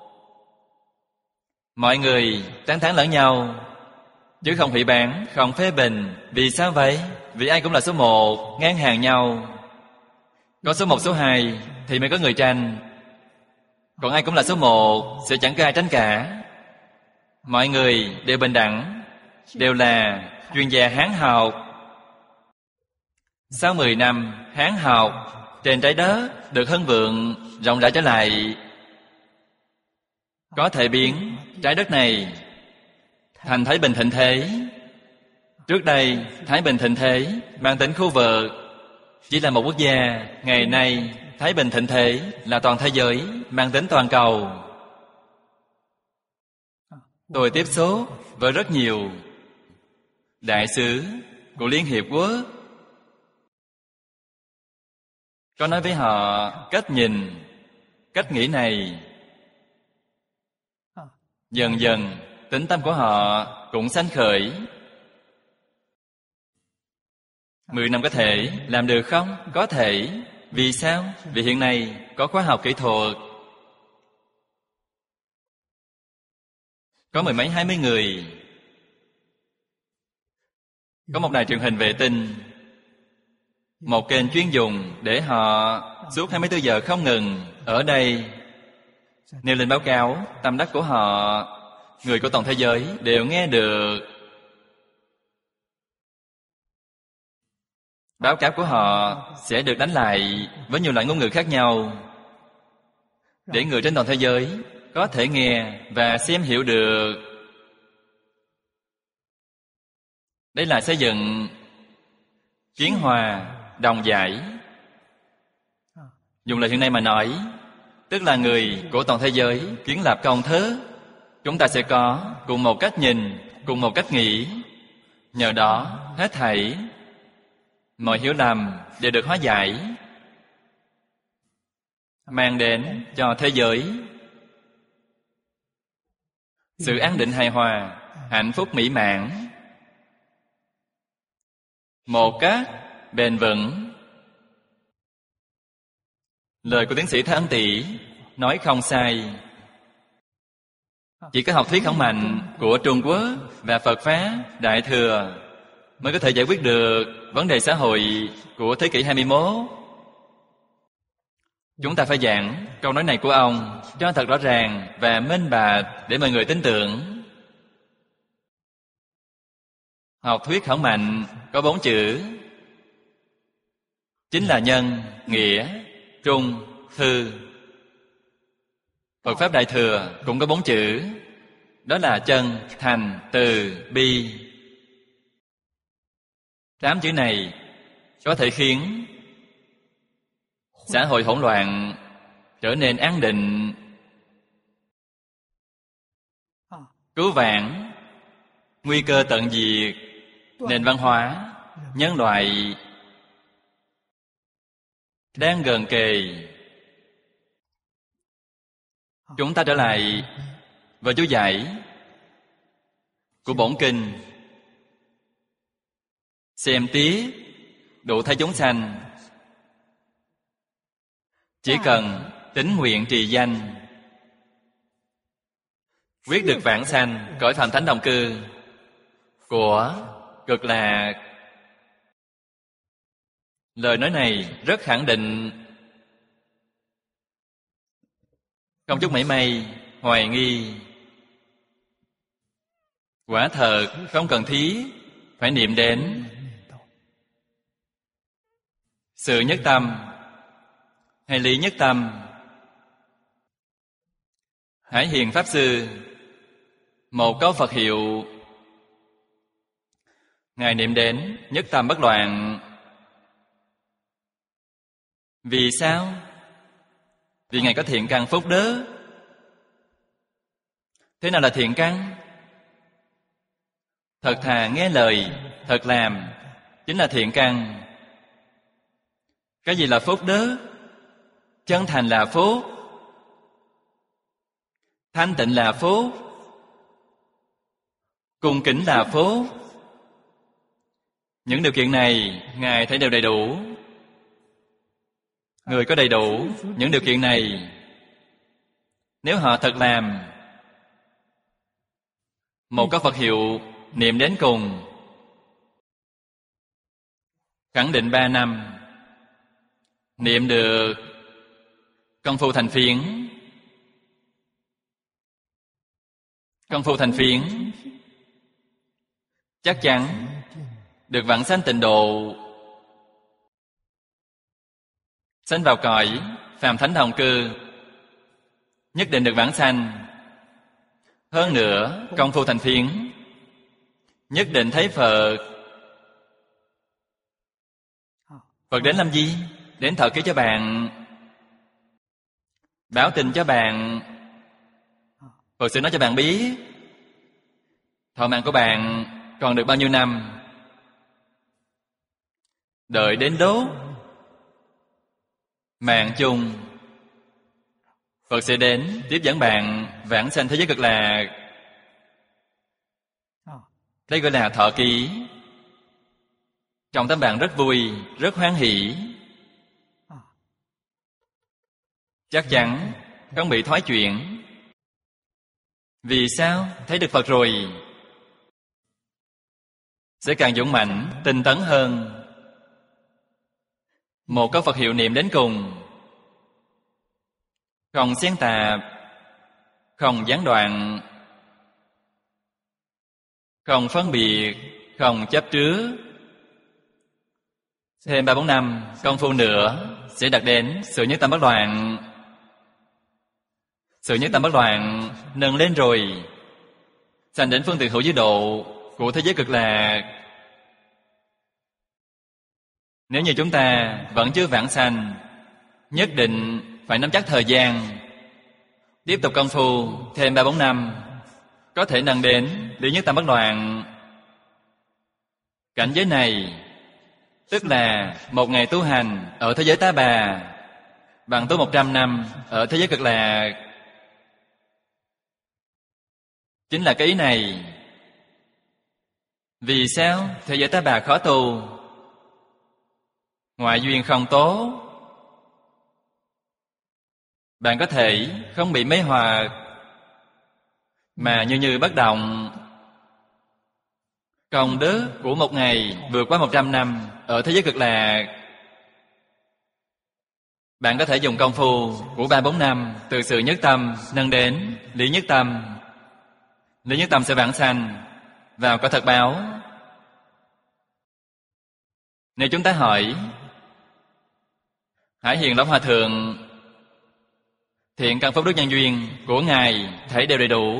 Mọi người tán thán lẫn nhau, chứ không hủy bán, không phê bình. Vì sao vậy? Vì ai cũng là số 1, ngang hàng nhau. Có số 1, số 2 thì mới có người tranh. Còn ai cũng là số 1 sẽ chẳng có ai tranh cả. Mọi người đều bình đẳng, đều là chuyên gia Hán học. Sau 10 năm, Hán học trên trái đất được hân vượng rộng rãi trở lại, có thể biến trái đất này thành Thái Bình thịnh thế. Trước đây, Thái Bình thịnh thế mang tính khu vực, chỉ là một quốc gia. Ngày nay, Thái Bình thịnh thế là toàn thế giới, mang tính toàn cầu. Tôi tiếp xúc với rất nhiều đại sứ của Liên Hiệp Quốc, có nói với họ cách nhìn, cách nghĩ này. Dần dần tính tâm của họ cũng sanh khởi. 10 năm có thể làm được không? Có thể. Vì sao? Vì hiện nay có khoa học kỹ thuật, có 10 mấy 20 người, có một đài truyền hình vệ tinh, một kênh chuyên dùng để họ suốt 24 giờ không ngừng ở đây nêu lên báo cáo tâm đắc của họ. Người của toàn thế giới đều nghe được. Báo cáo của họ sẽ được đánh lại với nhiều loại ngôn ngữ khác nhau, để người trên toàn thế giới có thể nghe và xem hiểu được. Đây là xây dựng kiến hòa đồng giải. Dùng lời hiện nay mà nói, tức là người của toàn thế giới kiến lập công thức. Chúng ta sẽ có cùng một cách nhìn, cùng một cách nghĩ. Nhờ đó, hết thảy mọi hiểu lầm đều được hóa giải, mang đến cho thế giới sự an định hài hòa, hạnh phúc mỹ mãn, một cách bền vững. Lời của tiến sĩ Thái Ân Tỷ nói không sai. Chỉ có học thuyết khổng mạnh của Trung Quốc và Phật Pháp Đại Thừa mới có thể giải quyết được vấn đề xã hội của thế kỷ 21. Chúng ta phải giảng câu nói này của ông cho thật rõ ràng và minh bạch để mọi người tin tưởng. Học thuyết khổng mạnh có 4 chữ, chính là nhân, nghĩa, trung, thư. Phật Pháp Đại Thừa cũng có 4 chữ, đó là chân, thành, từ, bi. 8 chữ này có thể khiến xã hội hỗn loạn trở nên an định, cứu vãn nguy cơ tận diệt nền văn hóa nhân loại đang gần kề. Chúng ta trở lại với chú giải của bổn kinh. Xem tiếp độ thay chúng sanh, chỉ cần tín nguyện trì danh, quyết được vãng sanh cõi phàm thánh đồng cư của Cực Lạc. Lời nói này rất khẳng định, không chút mảy may hoài nghi. Quả thật không cần thiết phải niệm đến. Sự nhất tâm hay lý nhất tâm? Hải Hiền Pháp Sư một câu Phật hiệu, Ngài niệm đến nhất tâm bất loạn. Vì sao? Vì Ngài có thiện căn phúc đức. Thế nào là thiện căn? Thật thà nghe lời, thật làm chính là thiện căn. Cái gì là phúc đức? Chân thành là phúc, thanh tịnh là phúc, cung kính là phúc. Những điều kiện này Ngài thấy đều đầy đủ. Người có đầy đủ những điều kiện này, nếu họ thật làm, một câu Phật hiệu niệm đến cùng, khẳng định 3 năm niệm được công phu thành phiến. Công phu thành phiến chắc chắn được vãng sanh tịnh độ, sanh vào cõi phàm thánh đồng cư, nhất định được vãng sanh. Hơn nữa công phu thành phiến nhất định thấy Phật. Phật đến làm gì? Đến thọ ký cho bạn, báo tin cho bạn. Phật sẽ nói cho bạn biết thọ mạng của bạn còn được bao nhiêu năm. Đợi đến đốt mạng chung, Phật sẽ đến tiếp dẫn bạn vãng sanh thế giới Cực Lạc. Đây gọi là thọ ký. Trong tâm bạn rất vui, rất hoan hỷ, chắc chắn không bị thoái chuyển. Vì sao? Thấy được Phật rồi, sẽ càng dũng mãnh, tinh tấn hơn. Một câu Phật hiệu niệm đến cùng, không xen tạp, không gián đoạn, không phân biệt, không chấp trước. Thêm 3-4 năm công phu nữa sẽ đạt đến sự nhất tâm bất loạn. Sự nhất tâm bất loạn nâng lên rồi, sanh đến phương tiện hữu giới độ của thế giới Cực Lạc. Nếu như chúng ta vẫn chưa vãng sanh, nhất định phải nắm chắc thời gian, tiếp tục công phu thêm 3-4 năm, có thể nâng đến lý nhất tâm bất loạn. Cảnh giới này tức là một ngày tu hành ở thế giới Ta Bà bằng tu 100 năm ở thế giới Cực Lạc. Chính là cái ý này. Vì sao thế giới Ta Bà khó tu? Ngoại duyên không tốt. Bạn có thể không bị mê hoặc, mà như bất động. Công đức của một ngày vượt qua 100 năm ở thế giới Cực Lạc. Bạn có thể dùng công phu của 3-4 năm từ sự nhất tâm nâng đến lý nhất tâm. Lý nhất tâm sẽ vãng sanh vào cõi thật báo. Nếu chúng ta hỏi Hải Hiền Lão Hòa Thượng, thiện căn phúc đức nhân duyên của Ngài thấy đều đầy đủ,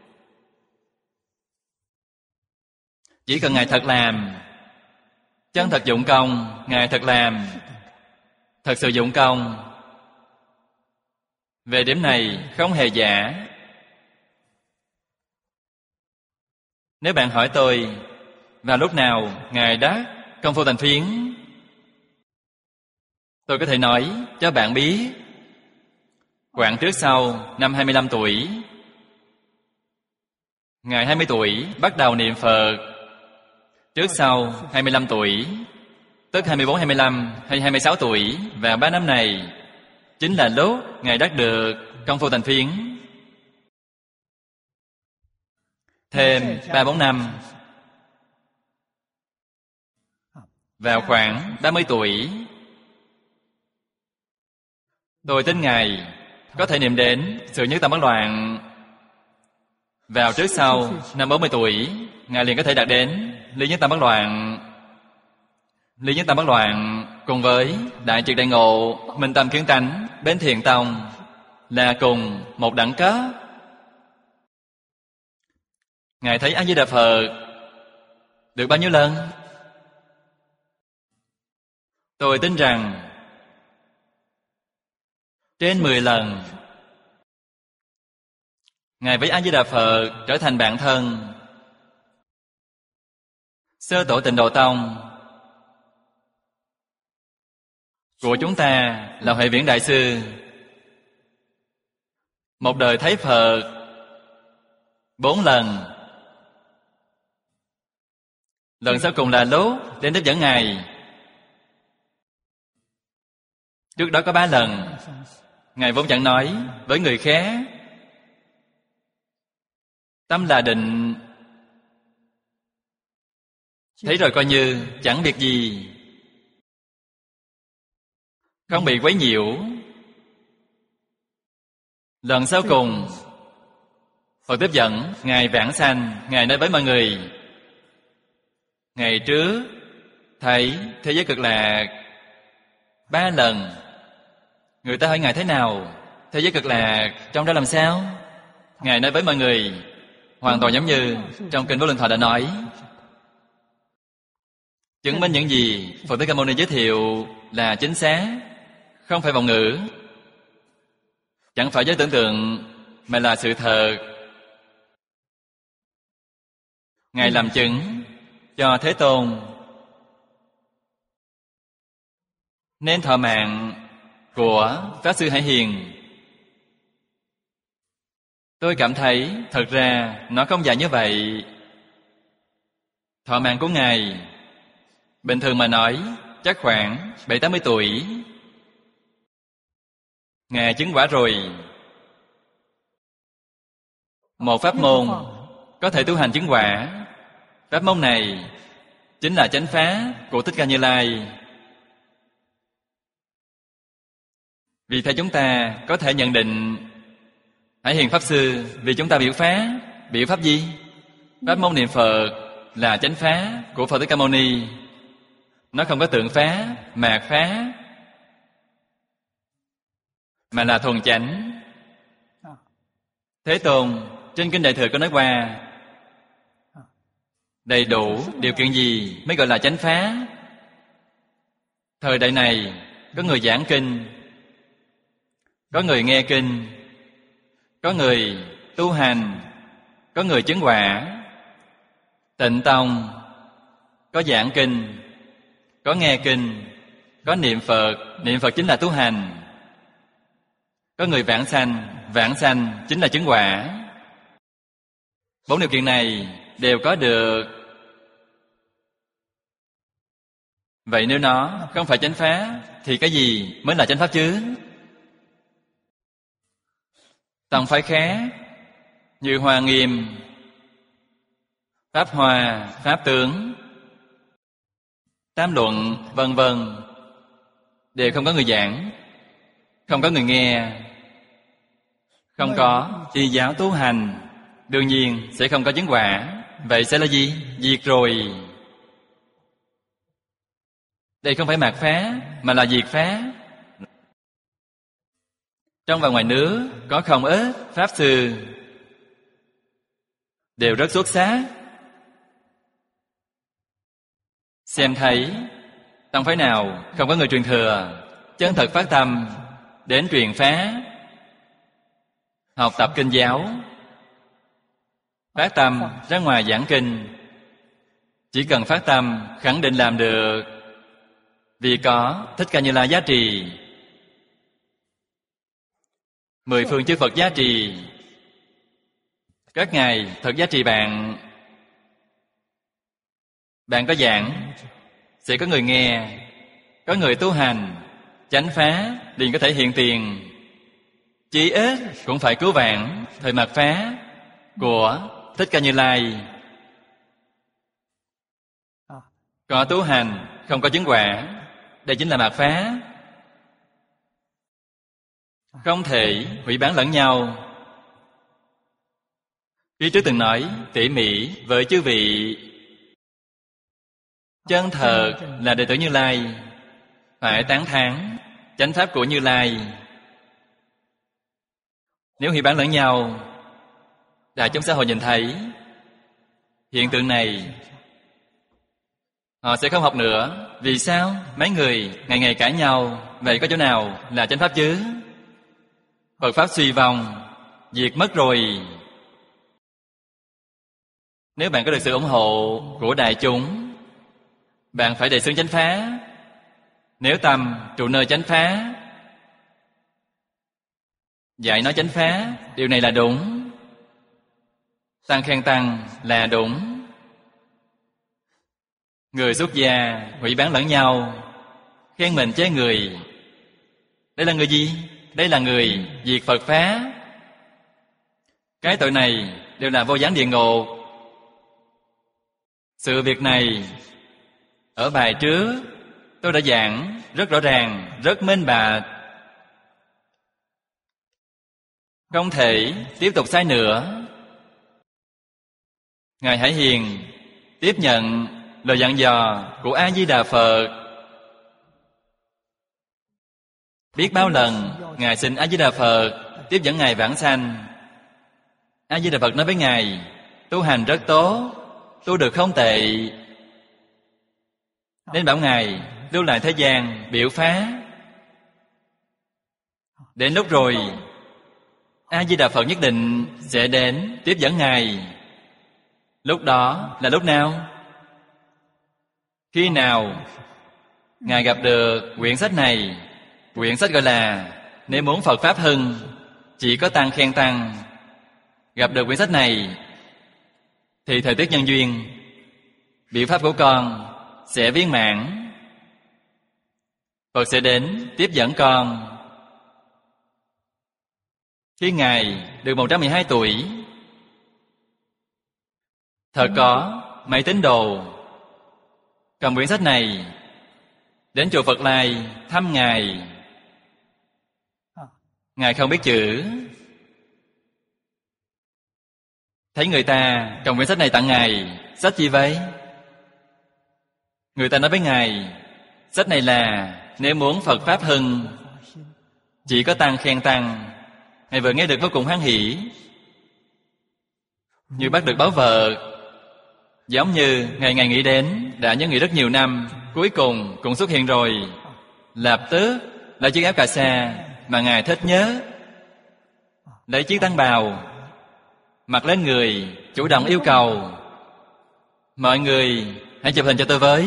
chỉ cần Ngài thật làm, chân thật dụng công, Ngài thật làm, thật sự dụng công. Về điểm này không hề giả. Nếu bạn hỏi tôi vào lúc nào Ngài đắc công phu thành phiến, tôi có thể nói cho bạn biết. Khoảng trước sau năm 25 tuổi, Ngài 20 tuổi bắt đầu niệm Phật. Trước sau 25 tuổi, tức 24, 25 hay 26 tuổi, và 3 năm này chính là lúc Ngài đắc được công phu thành phiến. Thêm 3-4 năm, vào khoảng 30 tuổi, tôi tin Ngài có thể niệm đến sự nhất tâm bất loạn. Vào trước sau năm 40 tuổi, Ngài liền có thể đạt đến lý nhất tâm bất loạn. Lý Nhất Tâm Bất Loạn cùng với Đại Triệt Đại Ngộ, Minh Tâm Kiến Tánh, Bến Thiện Tông là cùng một đẳng cấp. Ngài thấy A Di Đà Phật được bao nhiêu lần? Tôi tin rằng trên 10 lần. Ngài với A Di Đà Phật trở thành bạn thân. Sơ tổ Tịnh Độ Tông của chúng ta là Huệ Viễn Đại Sư, một đời thấy Phật 4 lần. Lần sau cùng là lúc đến tiếp dẫn Ngài. Trước đó có 3 lần. Ngài vốn chẳng nói với người khác. Tâm là định, thấy rồi coi như chẳng việc gì, không bị quấy nhiễu. Lần sau cùng Phật tiếp dẫn Ngài vãng sanh. Ngài nói với mọi người: ngày trước thấy thế giới cực lạc 3 lần. Người ta hỏi Ngài thế nào? Thế giới cực lạc trong đó làm sao? Ngài nói với mọi người hoàn toàn giống như trong Kinh Vô Lượng Thọ đã nói. Chứng minh những gì Phật Thích Ca Mâu Ni giới thiệu là chính xác, không phải vọng ngữ, chẳng phải với tưởng tượng, mà là sự thật. Ngài làm chứng cho Thế Tôn, nên thọ mạng của Pháp Sư Hải Hiền. Tôi cảm thấy thật ra nó không dài như vậy. Thọ mạng của Ngài bình thường mà nói chắc khoảng 70-80 tuổi. Ngài chứng quả rồi. Một pháp môn có thể tu hành chứng quả. Pháp môn này chính là chánh pháp của Thích Ca Như Lai. Vì thế chúng ta có thể nhận định Hải Hiền Pháp Sư vì chúng ta biểu pháp. Biểu pháp gì? Pháp môn niệm Phật là chánh pháp của Phật Thích Ca Mâu Ni. Nó không có tượng pháp, mạt pháp, mà là thuần chánh. Thế Tôn trên Kinh Đại Thừa có nói qua, đầy đủ điều kiện gì mới gọi là chánh pháp? Thời đại này có người giảng kinh, có người nghe kinh, có người tu hành, có người chứng quả. Tịnh Tông có giảng kinh, có nghe kinh, có niệm Phật. Niệm Phật chính là tu hành. Có người vãng sanh chính là chứng quả. 4 điều kiện này đều có được. Vậy nếu nó không phải chánh pháp thì cái gì mới là chánh pháp chứ? Tông phái khác như Hoa Nghiêm, Pháp Hoa, Pháp Tướng, Tam Luận, vân vân, đều không có người giảng, không có người nghe, không có y giáo tu hành, đương nhiên sẽ không có chứng quả. Vậy sẽ là gì? Diệt rồi. Đây không phải mạt phá, mà là diệt phá. Trong và ngoài nước có không ít Pháp Sư đều rất xuất sắc. Xem thấy tông phái nào không có người truyền thừa, chân thật phát tâm đến truyền phá, học tập kinh giáo, phát tâm ra ngoài giảng kinh. Chỉ cần phát tâm khẳng định làm được, vì có Thích Ca Như Lai giá trì, 10 phương chư Phật giá trì. Các ngài thật giá trị bạn. Bạn có giảng, sẽ có người nghe, có người tu hành, chánh phá liền có thể hiện tiền. Chỉ ít cũng phải cứu vãn thời mạt phá của Thích Ca Như Lai. Có tu hành, không có chứng quả, đây chính là mạt phá. Không thể hủy bán lẫn nhau. Phía trước từng nói tỉ mỉ với chư vị. Chân thật là đệ tử Như Lai, phải tán thán chánh pháp của Như Lai. Nếu hiểu bán lẫn nhau, đại chúng xã hội nhìn thấy hiện tượng này, họ sẽ không học nữa. Vì sao? Mấy người ngày ngày cãi nhau, vậy có chỗ nào là chánh pháp chứ? Phật pháp suy vong, diệt mất rồi. Nếu bạn có được sự ủng hộ của đại chúng, bạn phải đề xướng chánh phá. Nếu tâm trụ nơi chánh phá, dạy nói chánh phá, điều này là đúng. Tăng khen tăng là đúng. Người xuất gia hủy bán lẫn nhau, khen mình chế người. Đây là người gì? Đây là người diệt Phật phá. Cái tội này đều là vô gián địa ngục. Sự việc này ở bài trước tôi đã giảng rất rõ ràng, rất minh bạch. Không thể tiếp tục sai nữa. Ngài Hải Hiền tiếp nhận lời dặn dò của A Di Đà Phật. Biết bao lần Ngài xin A Di Đà Phật tiếp dẫn Ngài vãng sanh. A Di Đà Phật nói với Ngài, tu hành rất tốt, tu được không tệ, nên bảo Ngài lưu lại thế gian biểu phá. Đến lúc rồi, A Di Đà Phật nhất định sẽ đến tiếp dẫn Ngài. Lúc đó là lúc nào? Khi nào Ngài gặp được quyển sách này? Quyển sách gọi là Nếu muốn Phật Pháp hưng, chỉ có tăng khen tăng. Gặp được quyển sách này thì thời tiết nhân duyên, biểu pháp của con sẽ viên mãn. Phật sẽ đến tiếp dẫn con. Khi Ngài được 112 tuổi, thật có mấy tín đồ cầm quyển sách này đến chùa Phật Lai thăm Ngài. Ngài không biết chữ, thấy người ta cầm quyển sách này tặng Ngài. Sách gì vậy? Người ta nói với Ngài, sách này là nếu muốn Phật Pháp hưng, chỉ có tăng khen tăng. Ngài vừa nghe được vô cùng hoan hỷ, như bắt được báu vật. Giống như Ngài nghĩ đến đã nhớ nghĩ rất nhiều năm, cuối cùng cũng xuất hiện rồi. Lập tức lấy chiếc áo cà sa mà Ngài thích nhớ, lấy chiếc tăng bào mặc lên người, chủ động yêu cầu mọi người hãy chụp hình cho tôi với.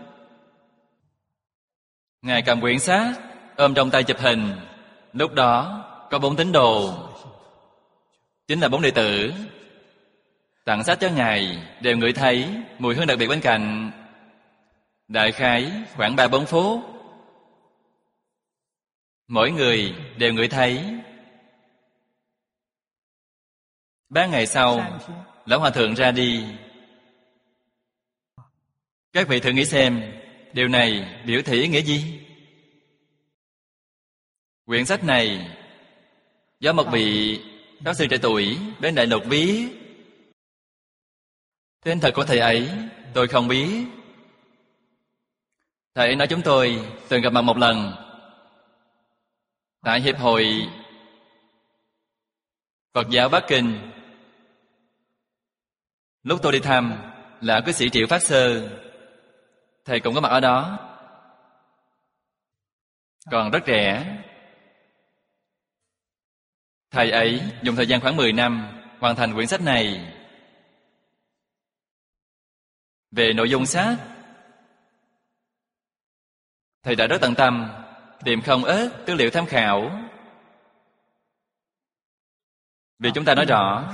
Ngài cầm quyển sách ôm trong tay chụp hình. Lúc đó có 4 tín đồ, chính là 4 đệ tử. Tặng sách cho Ngài, đều ngửi thấy mùi hương đặc biệt bên cạnh. Đại khái khoảng 3-4 phút, mỗi người đều ngửi thấy. 3 ngày sau, Lão Hòa Thượng ra đi. Các vị thử nghĩ xem, điều này biểu thị ý nghĩa gì? Quyển sách này do một vị giáo sư trẻ tuổi bên Đại Lục viết. Tên thật của thầy ấy tôi không biết. Thầy ấy nói chúng tôi từng gặp mặt một lần tại Hiệp hội Phật giáo Bắc Kinh. Lúc tôi đi thăm là cư sĩ Triệu Phát Sơ, thầy cũng có mặt ở đó. Còn rất trẻ. Thầy ấy dùng thời gian khoảng 10 năm hoàn thành quyển sách này. Về nội dung sách, thầy đã rất tận tâm tìm không ít tư liệu tham khảo. Vì chúng ta nói rõ,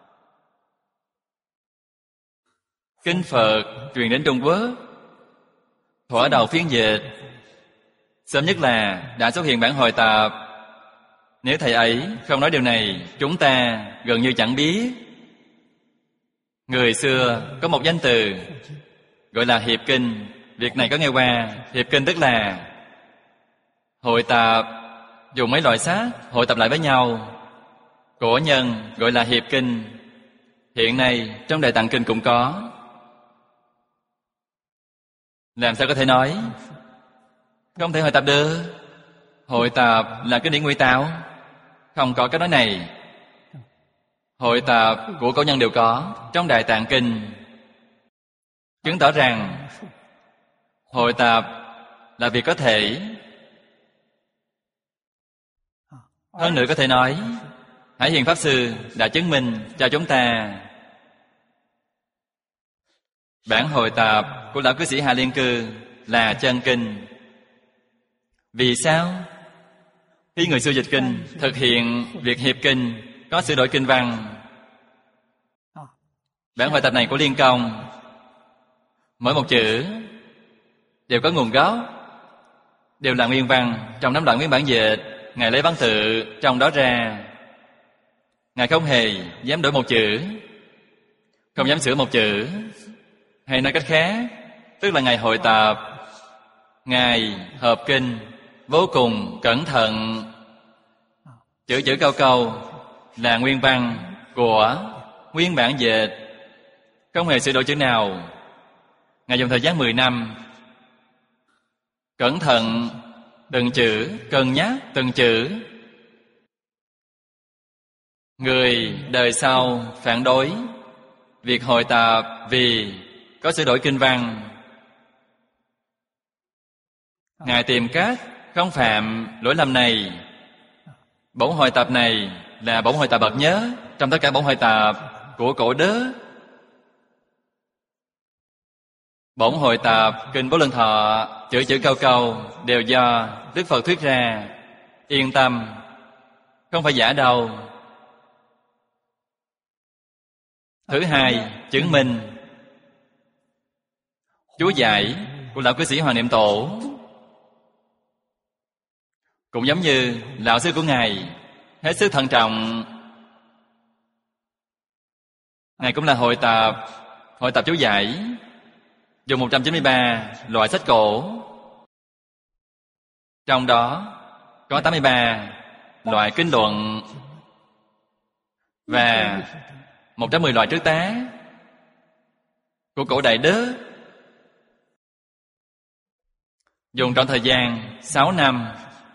kinh Phật truyền đến Trung Quốc, thuở đầu phiên dịch, sớm nhất là đã xuất hiện bản hồi tập. Nếu thầy ấy không nói điều này, chúng ta gần như chẳng biết. Người xưa có một danh từ gọi là hiệp kinh. Việc này có nghe qua. Hiệp kinh tức là hội tập, dùng mấy loại sách hội tập lại với nhau. Cổ nhân gọi là hiệp kinh. Hiện nay trong Đại Tạng Kinh cũng có. Làm sao có thể nói? Không thể hội tập được. Hội tập là cái điển nguy tạo, không có cái nói này. Hội tập của cổ nhân đều có trong Đại Tạng Kinh, chứng tỏ rằng hội tập là việc có thể. Hơn nữa có thể nói, Hải Hiền Pháp Sư đã chứng minh cho chúng ta bản hội tập của lão cư sĩ Hạ Liên Cư là chân kinh. Vì sao? Khi người xưa dịch kinh, thực hiện việc hiệp kinh, có sửa đổi kinh văn. Bản hội tập này của Liên Công, mỗi một chữ đều có nguồn gốc, đều là nguyên văn. Trong năm đoạn nguyên bản dịch, Ngài lấy văn tự trong đó ra. Ngài không hề dám đổi một chữ, không dám sửa một chữ. Hay nói cách khác, tức là Ngài hội tập, Ngài hợp kinh vô cùng cẩn thận. Chữ chữ câu câu là nguyên văn của nguyên bản dịch, không hề sửa đổi chữ nào. Ngài dùng thời gian 10 năm, cẩn thận từng chữ, cân nhắc từng chữ. Người đời sau phản đối việc hội tập vì có sửa đổi kinh văn. Ngài tìm cách không phạm lỗi lầm này. Bổn hội tập này là bổn hội tập bậc nhớ trong tất cả bổn hội tập của cổ đức. Bổn hội tập kinh Vô Lượng Thọ, chữ chữ câu câu đều do Đức Phật thuyết ra. Yên tâm, không phải giả đâu. Thứ hai, chứng minh chú giải của lão cư sĩ Hoàng Niệm Tổ cũng giống như lão sư của Ngài, hết sức thận trọng. Ngài cũng là hội tập chú giải, dùng 193 loại sách cổ. Trong đó có 83 loại kinh luận và 110 loại trứ tá của cổ Đại Đức. Dùng trọn thời gian 6 năm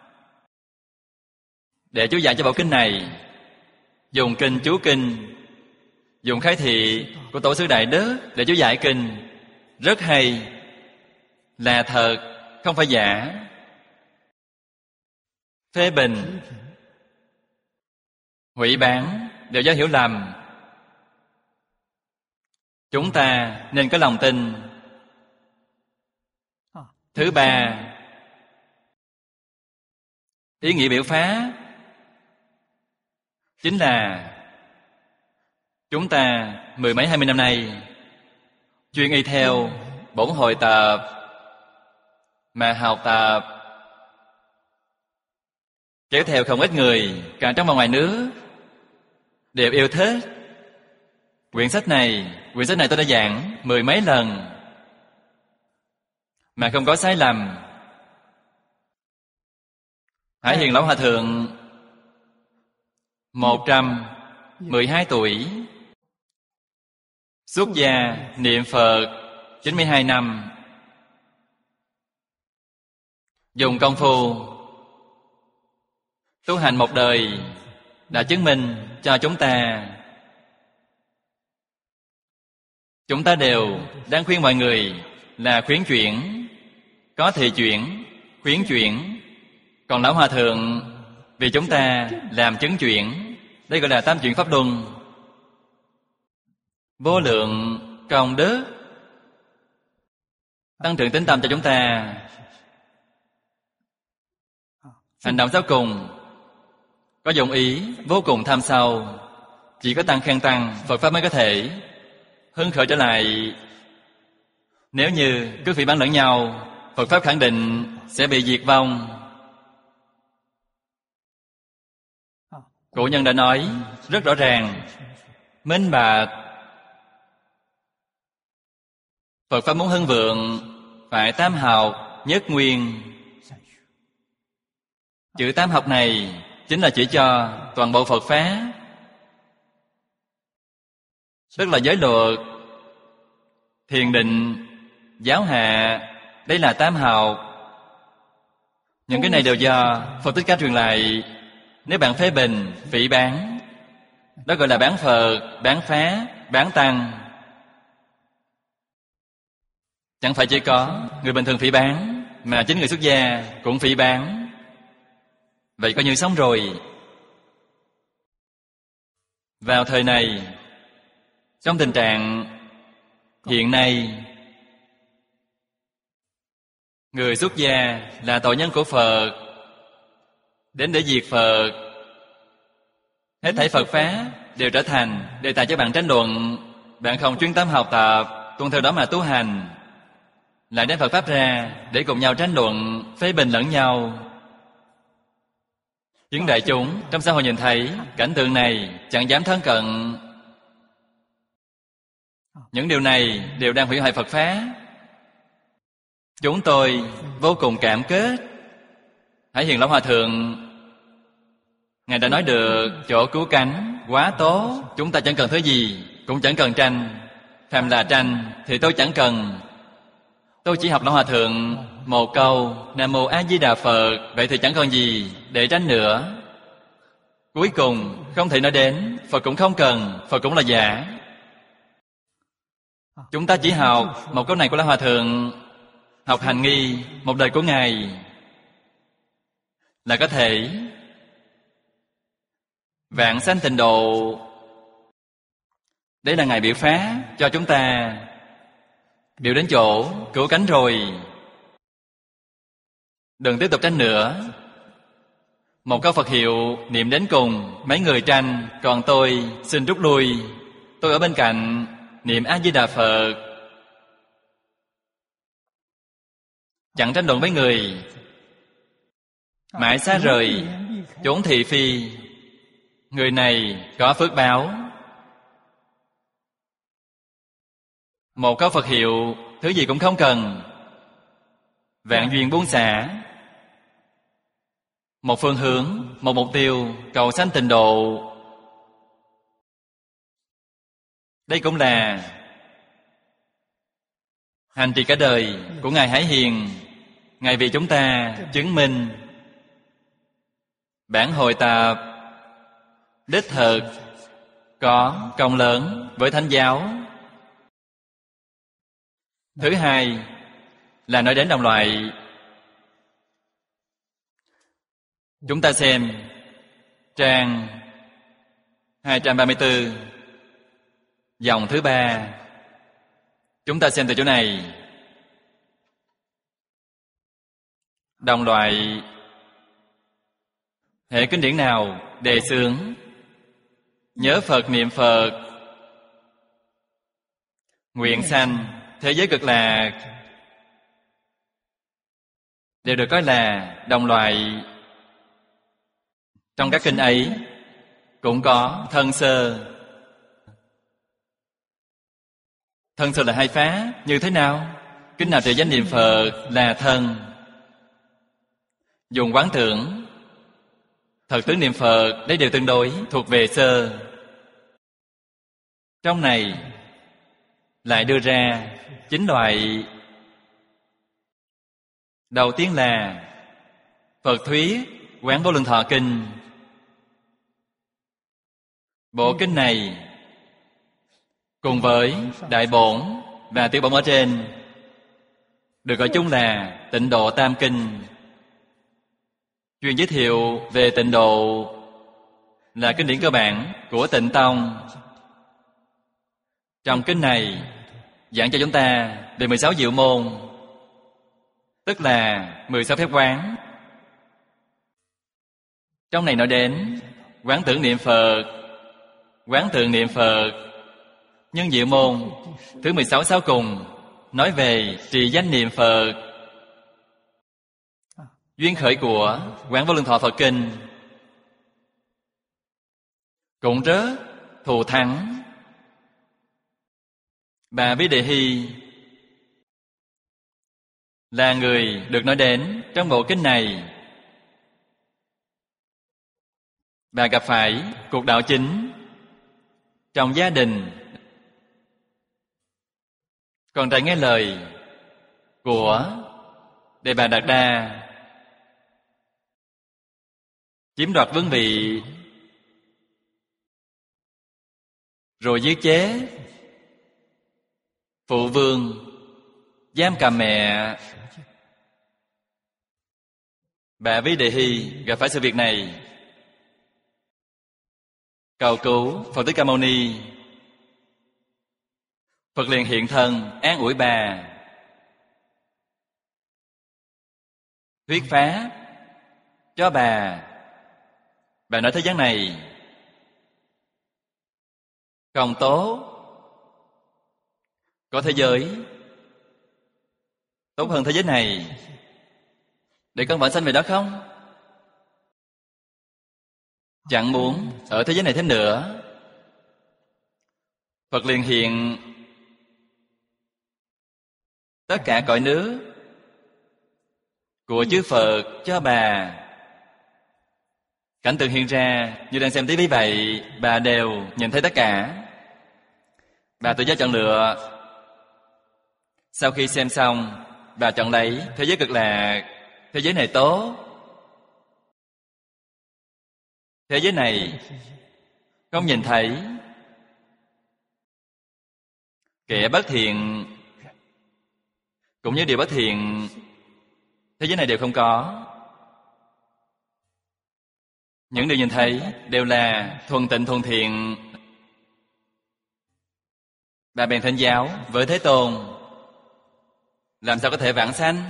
để chú giải cho bộ kinh này. Dùng kinh chú kinh, dùng khái thị của Tổ sư Đại Đức để chú giải kinh. Rất hay, là thật, không phải giả. Phê bình, hủy bán đều do hiểu lầm. Chúng ta nên có lòng tin. Thứ ba, ý nghĩa biểu phá chính là chúng ta mười mấy 20 năm nay chuyên y theo bổn hội tập mà học tập, kéo theo không ít người cả trong và ngoài nước đều yêu thích quyển sách này. Quyển sách này tôi đã giảng mười mấy lần mà không có sai lầm. Hải Hiền Lão Hòa Thượng 112 tuổi, xuất gia niệm Phật 92 năm, dùng công phu tu hành một đời đã chứng minh cho chúng ta. Chúng ta đều đang khuyên mọi người là khuyến chuyển, có thể chuyển, khuyến chuyển. Còn Lão Hòa Thượng vì chúng ta làm chứng chuyển. Đây gọi là tam chuyển pháp luân, vô lượng công đức, tăng trưởng tín tâm cho chúng ta. Hành động sau cùng có dụng ý vô cùng tham sâu, chỉ có tăng khen tăng Phật pháp mới có thể hưng khởi trở lại. Nếu như cứ phỉ báng lẫn nhau, Phật pháp khẳng định sẽ bị diệt vong. Cổ nhân đã nói rất rõ ràng, minh bạch. Phật pháp muốn hưng vượng phải tam học nhất nguyên. Chữ tam học này chính là chỉ cho toàn bộ Phật pháp, tức là giới luật, thiền định, giáo hạ, Đây là tam học. Những cái này đều do Phật Thích Ca truyền lại. Nếu bạn phê bình, phỉ báng, đó gọi là bán Phật, bán Phá, bán Tăng. Chẳng phải chỉ có người bình thường phỉ báng, mà chính người xuất gia cũng phỉ báng. Vậy coi như xong rồi. Vào thời này, trong tình trạng hiện nay, người xuất gia là tội nhân của Phật, đến để diệt Phật. Hết thảy Phật Pháp đều trở thành đề tài cho bạn tranh luận. Bạn không chuyên tâm học tập, tuân theo đó mà tu hành, lại đem Phật Pháp ra để cùng nhau tranh luận, phê bình lẫn nhau. Những đại chúng trong xã hội nhìn thấy cảnh tượng này chẳng dám thân cận. Những điều này đều đang hủy hoại Phật Pháp. Chúng tôi vô cùng cảm kết Hải Hiền Lão Hòa Thượng. Ngài đã nói được chỗ cứu cánh quá tốt. Chúng ta chẳng cần thứ gì, cũng chẳng cần tranh. Phàm là tranh thì tôi chẳng cần. Tôi chỉ học Lão Hòa Thượng một câu Nam Mô A Di Đà Phật, vậy thì chẳng còn gì để tranh nữa. Cuối cùng không thể nói đến Phật cũng không cần, Phật cũng là giả. Chúng ta chỉ học một câu này của Lão Hòa Thượng, học hành nghi một đời của Ngài, là có thể vãng sanh tịnh độ. Đấy là Ngài biểu phá cho chúng ta, biểu đến chỗ cứu cánh rồi. Đừng tiếp tục tranh nữa. Một câu Phật hiệu niệm đến cùng, mấy người tranh, còn tôi xin rút lui. Tôi ở bên cạnh niệm A Di Đà Phật, chẳng tranh luận với người. Mãi xa rời chốn thị phi, người này có phước báo. Một câu Phật hiệu, thứ gì cũng không cần, vạn duyên buông xả. Một phương hướng, một mục tiêu, cầu sanh tịnh độ. Đây cũng là hành trì cả đời của Ngài Hải Hiền. Ngài vì chúng ta chứng minh bản hội tập đích thực có công lớn với Thánh giáo. Thứ hai là nói đến đồng loại. Chúng ta xem trang 234, dòng thứ 3. Chúng ta xem từ chỗ này. Đồng loại, hệ kinh điển nào đề xướng nhớ Phật, niệm Phật, nguyện sanh thế giới cực lạc, đều được coi là đồng loại. Trong các kinh ấy cũng có thân sơ. Thân sơ là hai phá. Như thế nào? Kinh nào trì danh niệm Phật là thân, dùng quán tưởng, thật tướng niệm Phật, đấy đều tương đối thuộc về sơ. Trong này lại đưa ra 9 loại. Đầu tiên là Phật thuyết Quán Vô Lượng Thọ Kinh. Bộ kinh này cùng với Đại Bổn và Tiểu Bổn ở trên được gọi chung là Tịnh Độ Tam Kinh. Chuyên giới thiệu về tịnh độ, là kinh điển cơ bản của Tịnh Tông. Trong kinh này giảng cho chúng ta về 16 diệu môn, tức là 16 phép quán. Trong này nói đến quán tưởng niệm Phật, quán tượng niệm Phật. Nhưng diệu môn thứ 16 sau cùng nói về trì danh niệm Phật. Duyên khởi của Quán Vô Lượng Thọ Phật Kinh cũng rất thù thắng. Bà Bí Đề Hy là người được nói đến trong bộ kinh này. Bà gặp phải cuộc đảo chính trong gia đình, con trai nghe lời của Đề Bà Đạt Đa chiếm đoạt vương vị, rồi giết chế phụ vương, giam cầm mẹ. Bà Vi Đề Hy gặp phải sự việc này, cầu cứu Phật Thích Ca Mâu Ni. Phật liền hiện thân an ủi bà, thuyết pháp cho bà. Bà nói thế gian này không tốt, có thế giới tốt hơn thế giới này, để con vãng sanh về đó không? Chẳng muốn ở thế giới này thêm nữa. Phật liền hiện tất cả cõi nước của chư Phật cho bà. Cảnh tượng hiện ra như đang xem tivi vậy, bà đều nhìn thấy tất cả. Bà tự do chọn lựa. Sau khi xem xong, bà chọn lấy thế giới cực lạc. Thế giới này tốt, thế giới này không nhìn thấy. Kẻ bất thiện cũng như điều bất thiện, thế giới này đều không có. Những điều nhìn thấy đều là thuần tịnh thuần thiện. Bà bèn thỉnh giáo với Thế Tôn, làm sao có thể vãng sanh?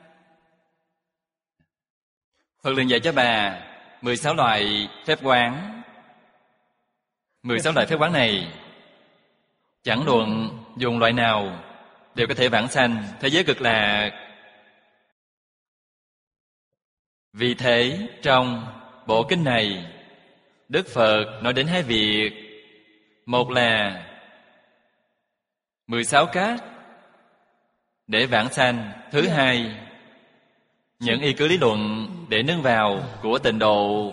Phật liền dạy cho bà 16 loại phép quán. 16 loại phép quán này, chẳng luận dùng loại nào đều có thể vãng sanh thế giới cực lạc. Vì thế trong bộ kinh này, Đức Phật nói đến hai việc. Một là 16 cách để vãng sanh. Thứ hai, những y cứ lý luận để nương vào của tịnh độ.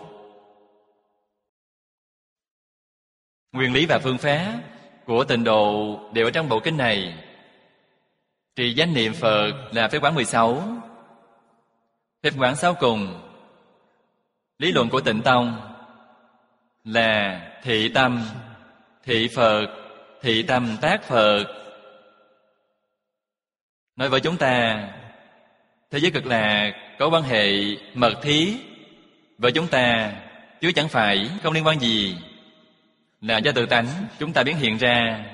Nguyên lý và phương pháp của tịnh độ đều ở trong bộ kinh này. Trì danh niệm Phật là phép quán 16. Phép quán sau cùng, lý luận của Tịnh Tông là thị tâm, thị Phật, thị tâm tác Phật. Nói với chúng ta, thế giới cực lạc có quan hệ mật thiết với chúng ta, chứ chẳng phải không liên quan gì, là do tự tánh chúng ta biến hiện ra.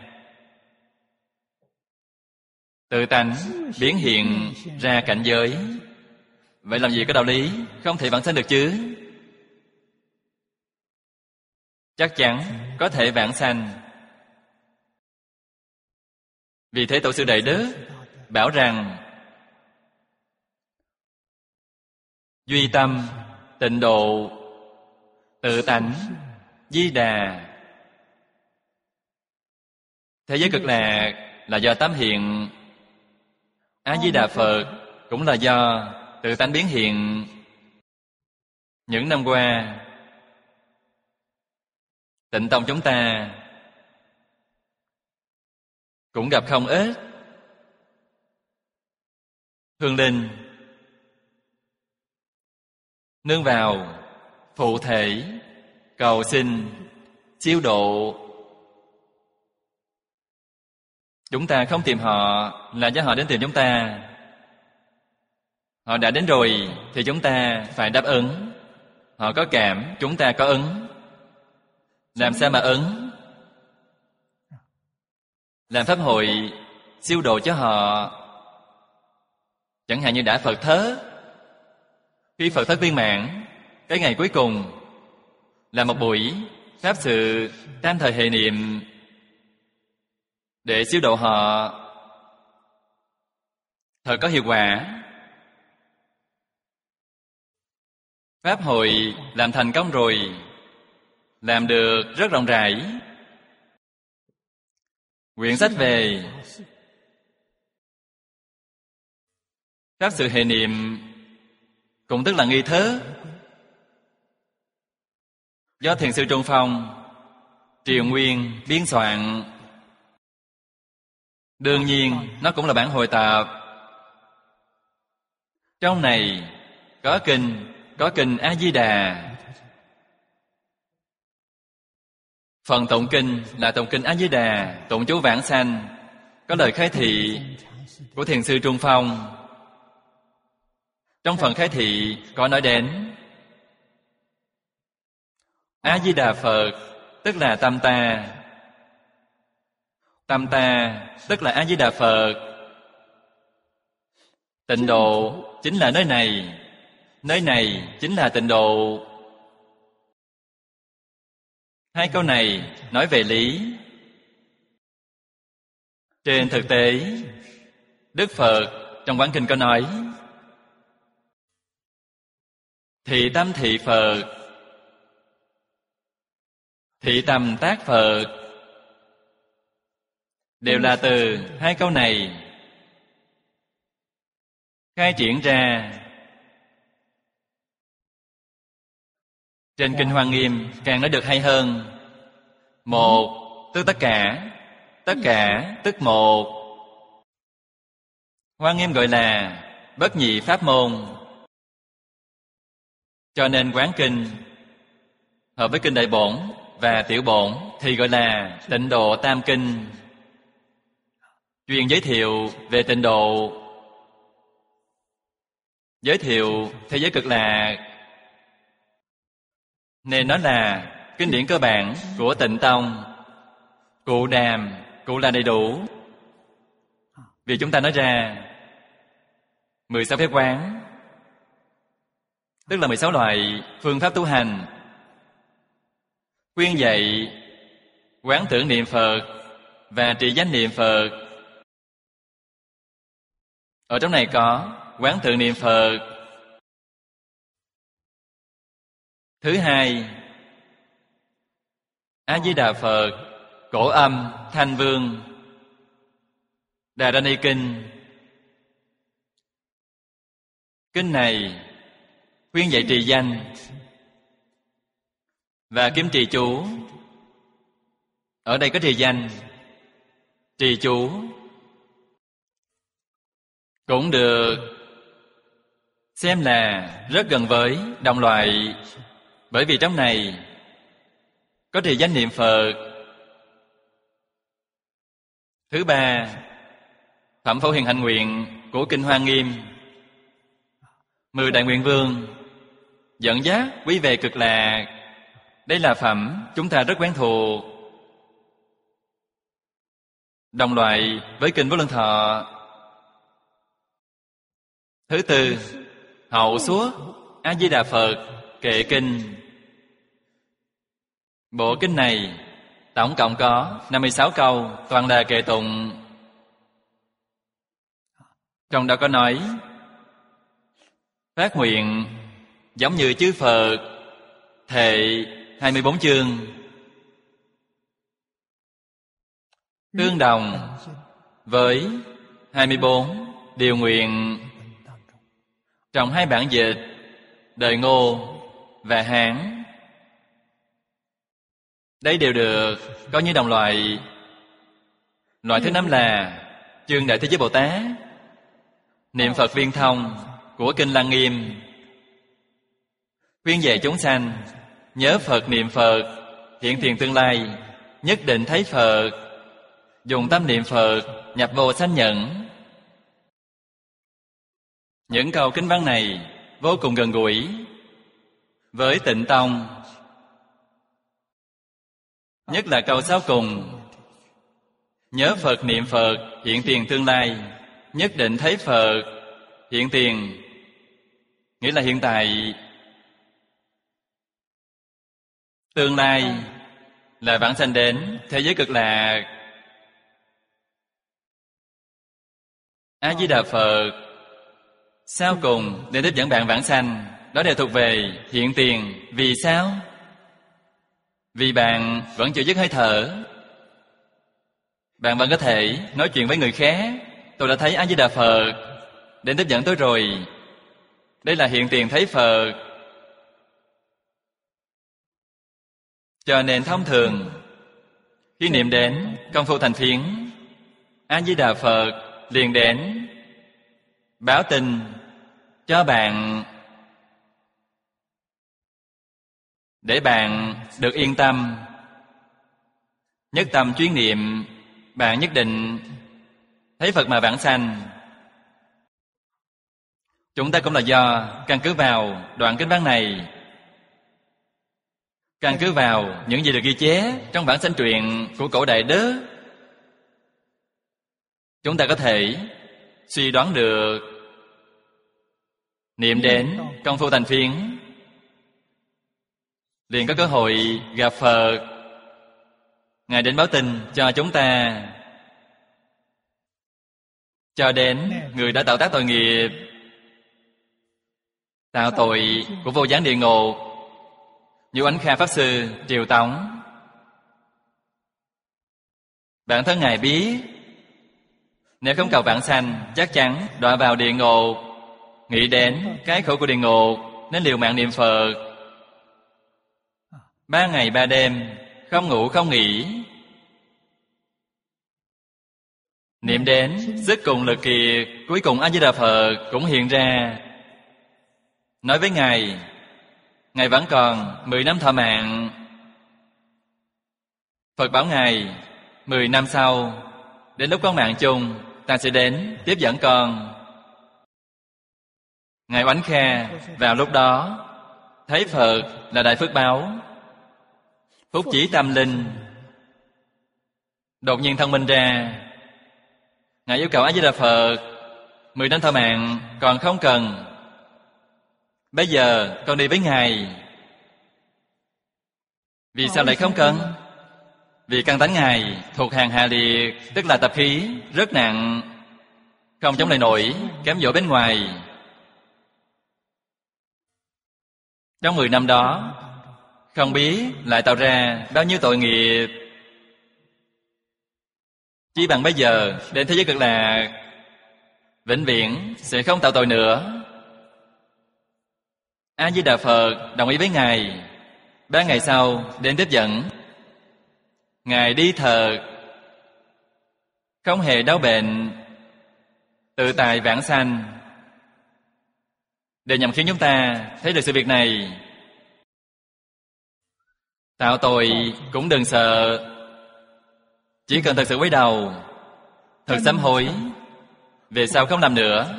Tự tánh biến hiện ra cảnh giới. Vậy làm gì có đạo lý không thể vãng sanh được chứ? Chắc chắn có thể vãng sanh. Vì thế Tổ sư Đại Đức bảo rằng duy tâm, tịnh độ, tự tánh, di đà. Thế giới cực lạc là do tám hiện. A Di Đà Phật cũng là do tự tánh biến hiện. Những năm qua, Tịnh Tông chúng ta cũng gặp không ít hương linh nương vào phụ thể cầu xin siêu độ. Chúng ta không tìm họ là do họ đến tìm chúng ta. Họ đã đến rồi thì chúng ta phải đáp ứng. Họ có cảm, chúng ta có ứng. Làm sao mà ứng? Làm pháp hội siêu độ cho họ. Chẳng hạn như đã Phật thất. Khi Phật thất viên mãn, cái ngày cuối cùng là một buổi pháp sự tam thời hệ niệm để siêu độ họ, thật có hiệu quả. Pháp hội làm thành công rồi, làm được rất rộng rãi. Quyển sách về pháp sự hệ niệm, cũng tức là nghi thức, do Thiền sư Trung Phong Triều Nguyên biên soạn. Đương nhiên nó cũng là bản hội tập. Trong này có kinh A Di Đà. Phần tụng kinh là tụng kinh A Di Đà, tụng chú vãng sanh, có lời khai thị của Thiền sư Trung Phong. Trong phần khai thị có nói đến A Di Đà Phật tức là tâm ta. Tâm ta tức là A Di Đà Phật. Tịnh độ chính là nơi này, nơi này chính là tịnh độ. Hai câu này nói về lý. Trên thực tế, Đức Phật trong Quán Kinh có nói: thị tâm thị Phật, thị tâm tác Phật, đều là từ hai câu này khai triển ra. Trên Kinh Hoa Nghiêm càng nói được hay hơn. Một tức tất cả tức một. Hoa Nghiêm gọi là bất nhị pháp môn. Cho nên Quán Kinh hợp với Kinh Đại Bổn và Tiểu Bổn thì gọi là Tịnh Độ Tam Kinh, chuyên giới thiệu về tịnh độ, giới thiệu thế giới cực lạc, nên nó là kinh điển cơ bản của Tịnh Tông. Cụ đàm, cụ là đầy đủ. Vì chúng ta nói ra 16 phép quán, tức là 16 loại phương pháp tu hành, khuyên dạy quán tưởng niệm Phật và trì danh niệm Phật. Ở trong này có quán tưởng niệm Phật. Thứ hai, A Di Đà Phật Cổ Âm Thanh Vương Đà Ra Ni Kinh. Kinh này khuyên dạy trì danh và kiếm trì chú. Ở đây có trì danh, trì chú cũng được xem là rất gần với đồng loại, bởi vì trong này có trì danh niệm Phật. Thứ ba, Phẩm Phổ Hiền Hạnh Nguyện của Kinh Hoa Nghiêm. 10 Đại Nguyện Vương dẫn dắt quý về cực lạc. Đây là phẩm chúng ta rất quen thuộc, đồng loại với Kinh Vô Lượng Thọ. Thứ tư, Hậu Suốt A Di Đà Phật Kệ Kinh. Bộ kinh này tổng cộng có 56 câu, toàn là kệ tụng. Trong đó có nói: phát nguyện giống như chư Phật, thệ 24 chương, tương đồng với 24 điều nguyện. Trong hai bản dịch Đời Ngô và Hán, đây đều được coi như đồng loại. Loại thứ năm là chương Đại Thế Giới Bồ Tát Niệm Phật Viên Thông của Kinh Lăng Nghiêm, khuyên dạy chúng sanh nhớ Phật niệm Phật, hiện tiền tương lai nhất định thấy Phật, dùng tâm niệm Phật nhập vô sanh nhẫn. Những câu kinh văn này vô cùng gần gũi với Tịnh Tông, nhất là câu sau cùng: nhớ Phật niệm Phật, hiện tiền tương lai nhất định thấy Phật. Hiện tiền nghĩa là hiện tại, tương lai là vãng sanh đến thế giới cực lạc. A Di Đà Phật sau cùng để tiếp dẫn bạn vãng sanh, đó đều thuộc về hiện tiền. Vì sao? Vì bạn vẫn chưa dứt hơi thở, bạn vẫn có thể nói chuyện với người khác: tôi đã thấy A Di Đà Phật đến tiếp dẫn tôi rồi. Đây là hiện tiền thấy Phật. Cho nên thông thường khi niệm đến công phu thành phiến A Di Đà Phật liền đến báo tin cho bạn, để bạn được yên tâm. Nhất tâm chuyên niệm, bạn nhất định thấy Phật mà vãng sanh. Chúng ta cũng là do căn cứ vào đoạn kinh văn này, căn cứ vào những gì được ghi chép trong bản sanh truyện của cổ Đại Đức, chúng ta có thể suy đoán được niệm đến công phu thành phiến, liền có cơ hội gặp Phật. Ngài đến báo tin cho chúng ta, cho đến người đã tạo tác tội nghiệp, tạo tội của vô gián địa ngục, như Ánh Kha Pháp Sư triều tống. Bản thân Ngài biết, nếu không cầu vãng sanh, chắc chắn đọa vào địa ngục. Nghĩ đến cái khổ của địa ngục, nên liều mạng niệm Phật 3 ngày 3 đêm, không ngủ không nghỉ. Niệm đến sức cùng lực kiệt, cuối cùng A Di Đà Phật cũng hiện ra, nói với Ngài, Ngài vẫn còn 10 năm thọ mạng. Phật bảo Ngài, 10 năm sau, đến lúc con mạng chung, ta sẽ đến tiếp dẫn con. Ngài Oánh Kha vào lúc đó thấy Phật là đại phước báo, phúc chỉ tâm linh, đột nhiên thông minh ra. Ngài yêu cầu A Di Đà Phật 10 năm thọ mạng còn không cần, bây giờ con đi với Ngài. Vì sao lại không cần? Vì căn tánh Ngài thuộc hàng hạ liệt, tức là tập khí rất nặng, không chống lại nổi cám dỗ bên ngoài. Trong 10 năm đó, không biết lại tạo ra bao nhiêu tội nghiệp. Chỉ bằng bây giờ đến thế giới cực lạc, vĩnh viễn sẽ không tạo tội nữa. A Di Đà Phật đồng ý với Ngài. 3 ngày sau đến tiếp dẫn. Ngài đi thật, không hề đau bệnh, tự tại vãng sanh. Để nhằm khiến chúng ta thấy được sự việc này. Tạo tội cũng đừng sợ, chỉ cần thật sự quay đầu, thật sám hối, về sau không làm nữa.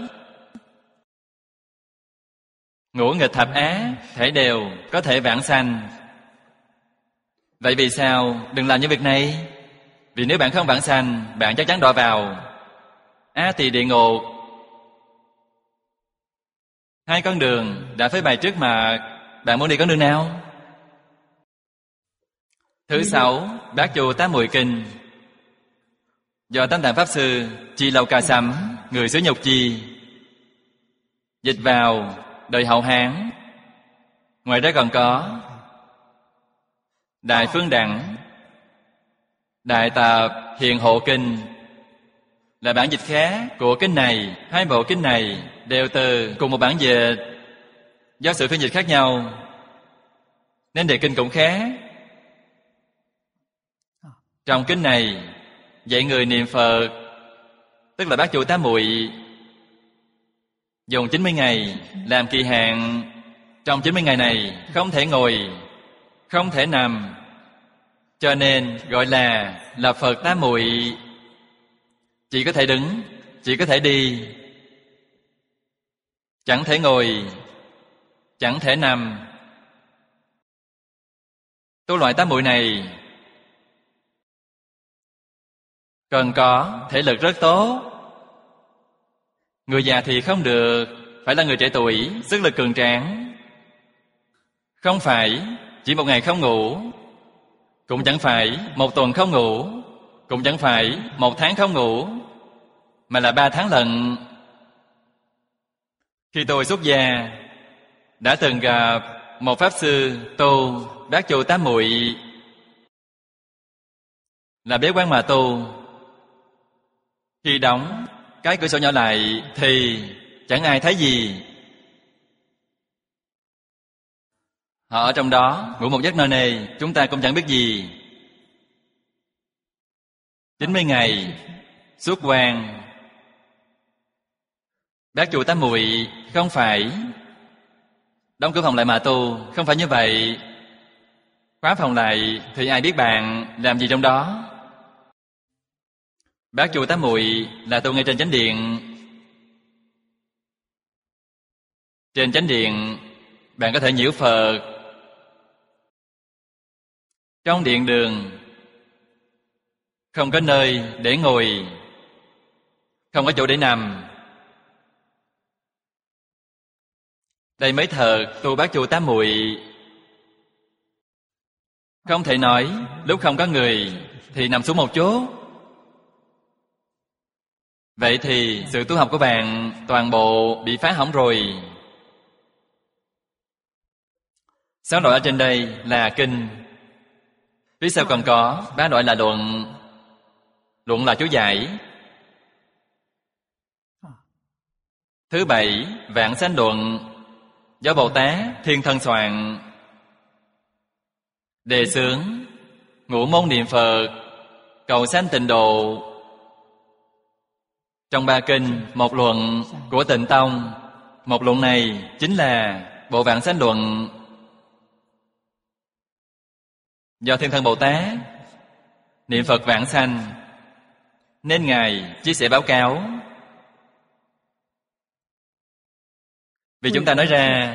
Ngũ nghịch thập ác thể đều có thể vãng sanh. Vậy vì sao đừng làm những việc này? Vì nếu bạn không vãng sanh, bạn chắc chắn đọa vào A Tỳ địa ngục. 2 con đường đã phơi bày trước mà, bạn muốn đi con đường nào? Thứ 6, Bát Chu Tám Muội Kinh, do Tam Tạng Pháp Sư Chi Lâu Ca Sắm, người xứ Nhục Chi, dịch vào đời Hậu Hán. Ngoài ra còn có Đại Phương Đẳng, Đại Tập Hiền Hộ Kinh, là bản dịch khác của kinh này. 2 bộ kinh này đều từ cùng một bản dịch, do sự phiên dịch khác nhau nên đề kinh cũng khác. Trong kinh này dạy người niệm Phật, tức là Bát Chu Tám Muội, dùng 90 ngày làm kỳ hạn. Trong 90 ngày này không thể ngồi, không thể nằm, cho nên gọi là Phật Tám Muội. Chỉ có thể đứng, chỉ có thể đi, chẳng thể ngồi, chẳng thể nằm. Tu loại tám muội này cần có thể lực rất tốt. Người già thì không được, phải là người trẻ tuổi, sức lực cường tráng. Không phải chỉ 1 ngày không ngủ, cũng chẳng phải 1 tuần không ngủ, cũng chẳng phải 1 tháng không ngủ, mà là 3 tháng lận. Khi tôi xuất gia, đã từng gặp một Pháp Sư tu Bát Chu Tám Muội, là bế quan mà tu. Khi đóng cái cửa sổ nhỏ lại thì chẳng ai thấy gì. Họ ở trong đó ngủ một giấc nơ nê, chúng ta cũng chẳng biết gì. 90 ngày xuất quan, Bác chủ tám muội không phải đóng cửa phòng lại mà tu, không phải như vậy. Khóa phòng lại thì ai biết bạn làm gì trong đó. Bác chủ tám muội là tu ngay trên chánh điện. Trên chánh điện bạn có thể nhiễu Phật. Trong điện đường không có nơi để ngồi, không có chỗ để nằm. Đây mới thật tu bát chu tám muội. Không thể nói lúc không có người thì nằm xuống một chỗ. Vậy thì sự tu học của bạn toàn bộ bị phá hỏng rồi. 6 loại ở trên đây là kinh. Phía sau còn có 3 loại là luận. Luận là chú giải. Thứ 7 Vãng Sanh Luận, do Bồ Tát Thiên Thân soạn. Đề xướng ngũ môn niệm Phật, cầu sanh tịnh độ. Trong 3 kinh, một luận của Tịnh Tông. Một luận này chính là Bộ Vãng Sanh Luận, do Thiên Thân Bồ Tát niệm Phật vãng sanh, nên Ngài chia sẻ báo cáo. Vì chúng ta nói ra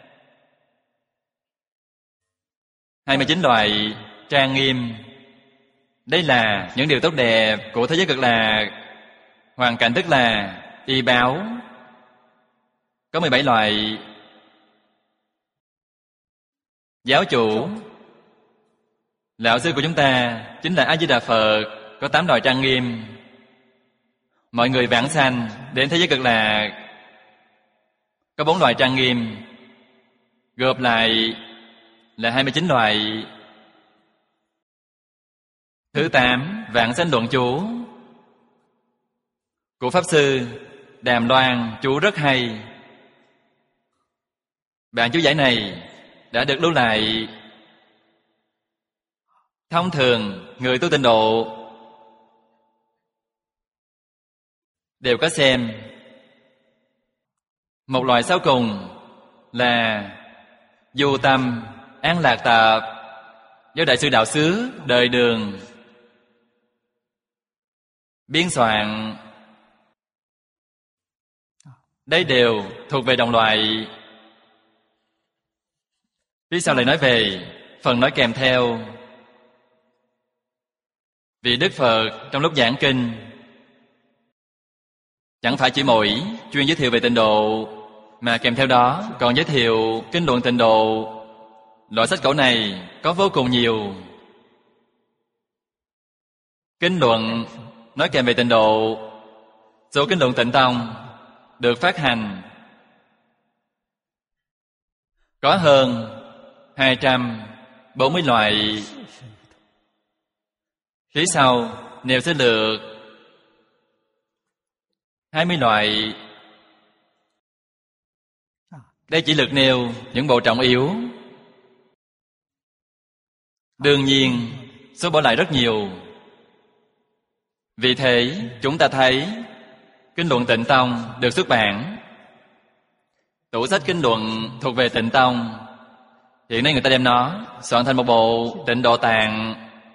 29 loại trang nghiêm. Đây là những điều tốt đẹp của thế giới cực lạc. Hoàn cảnh tức là y báo. Có 17 loại. Giáo chủ, lão sư của chúng ta chính là A Di Đà Phật, có 8 loại trang nghiêm. Mọi người vãng sanh đến thế giới cực lạc có 4 loại trang nghiêm, gộp lại là 29 loại. Thứ 8 Vãng Sanh Luận chú của Pháp Sư Đàm Loan, chú rất hay. Bản chú giải này đã được lưu lại. Thông thường người tu tịnh độ đều có xem. Một loại sau cùng là Du Tâm An Lạc Tập, do Đại sư Đạo Xứ Đời Đường biên soạn. Đây đều thuộc về đồng loại. Phía sau lại nói về phần nói kèm theo. Vì Đức Phật trong lúc giảng kinh chẳng phải chỉ mỗi chuyên giới thiệu về tịnh độ, mà kèm theo đó còn giới thiệu kinh luận tịnh độ. Loại sách cổ này có vô cùng nhiều. Kinh luận nói kèm về tịnh độ. Số kinh luận Tịnh Tông được phát hành có hơn 240 loại. Phía sau nêu sơ lược 20 loại. Đây chỉ lược nêu những bộ trọng yếu. Đương nhiên số bỏ lại rất nhiều. Vì thế chúng ta thấy kinh luận Tịnh Tông được xuất bản. Tủ sách kinh luận thuộc về Tịnh Tông. Hiện nay người ta đem nó soạn thành một bộ Tịnh Độ Tạng.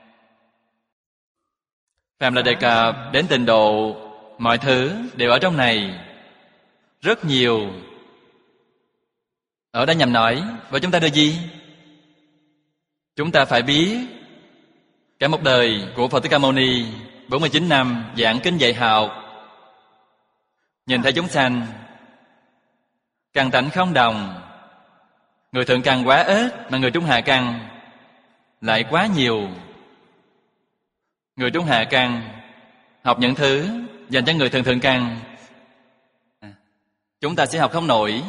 Phàm là đề cập đến tịnh độ, mọi thứ đều ở trong này. Rất nhiều. Ở đây nhằm nói với chúng ta điều gì? Chúng ta phải biết cả một đời của Phật Thích Ca Mâu Ni 49 năm giảng kinh dạy học, nhìn thấy chúng sanh căn tánh không đồng. Người thượng căn quá ít, mà người trung hạ căn lại quá nhiều. Người trung hạ căn học những thứ dành cho người thượng thượng căn, chúng ta sẽ học không nổi.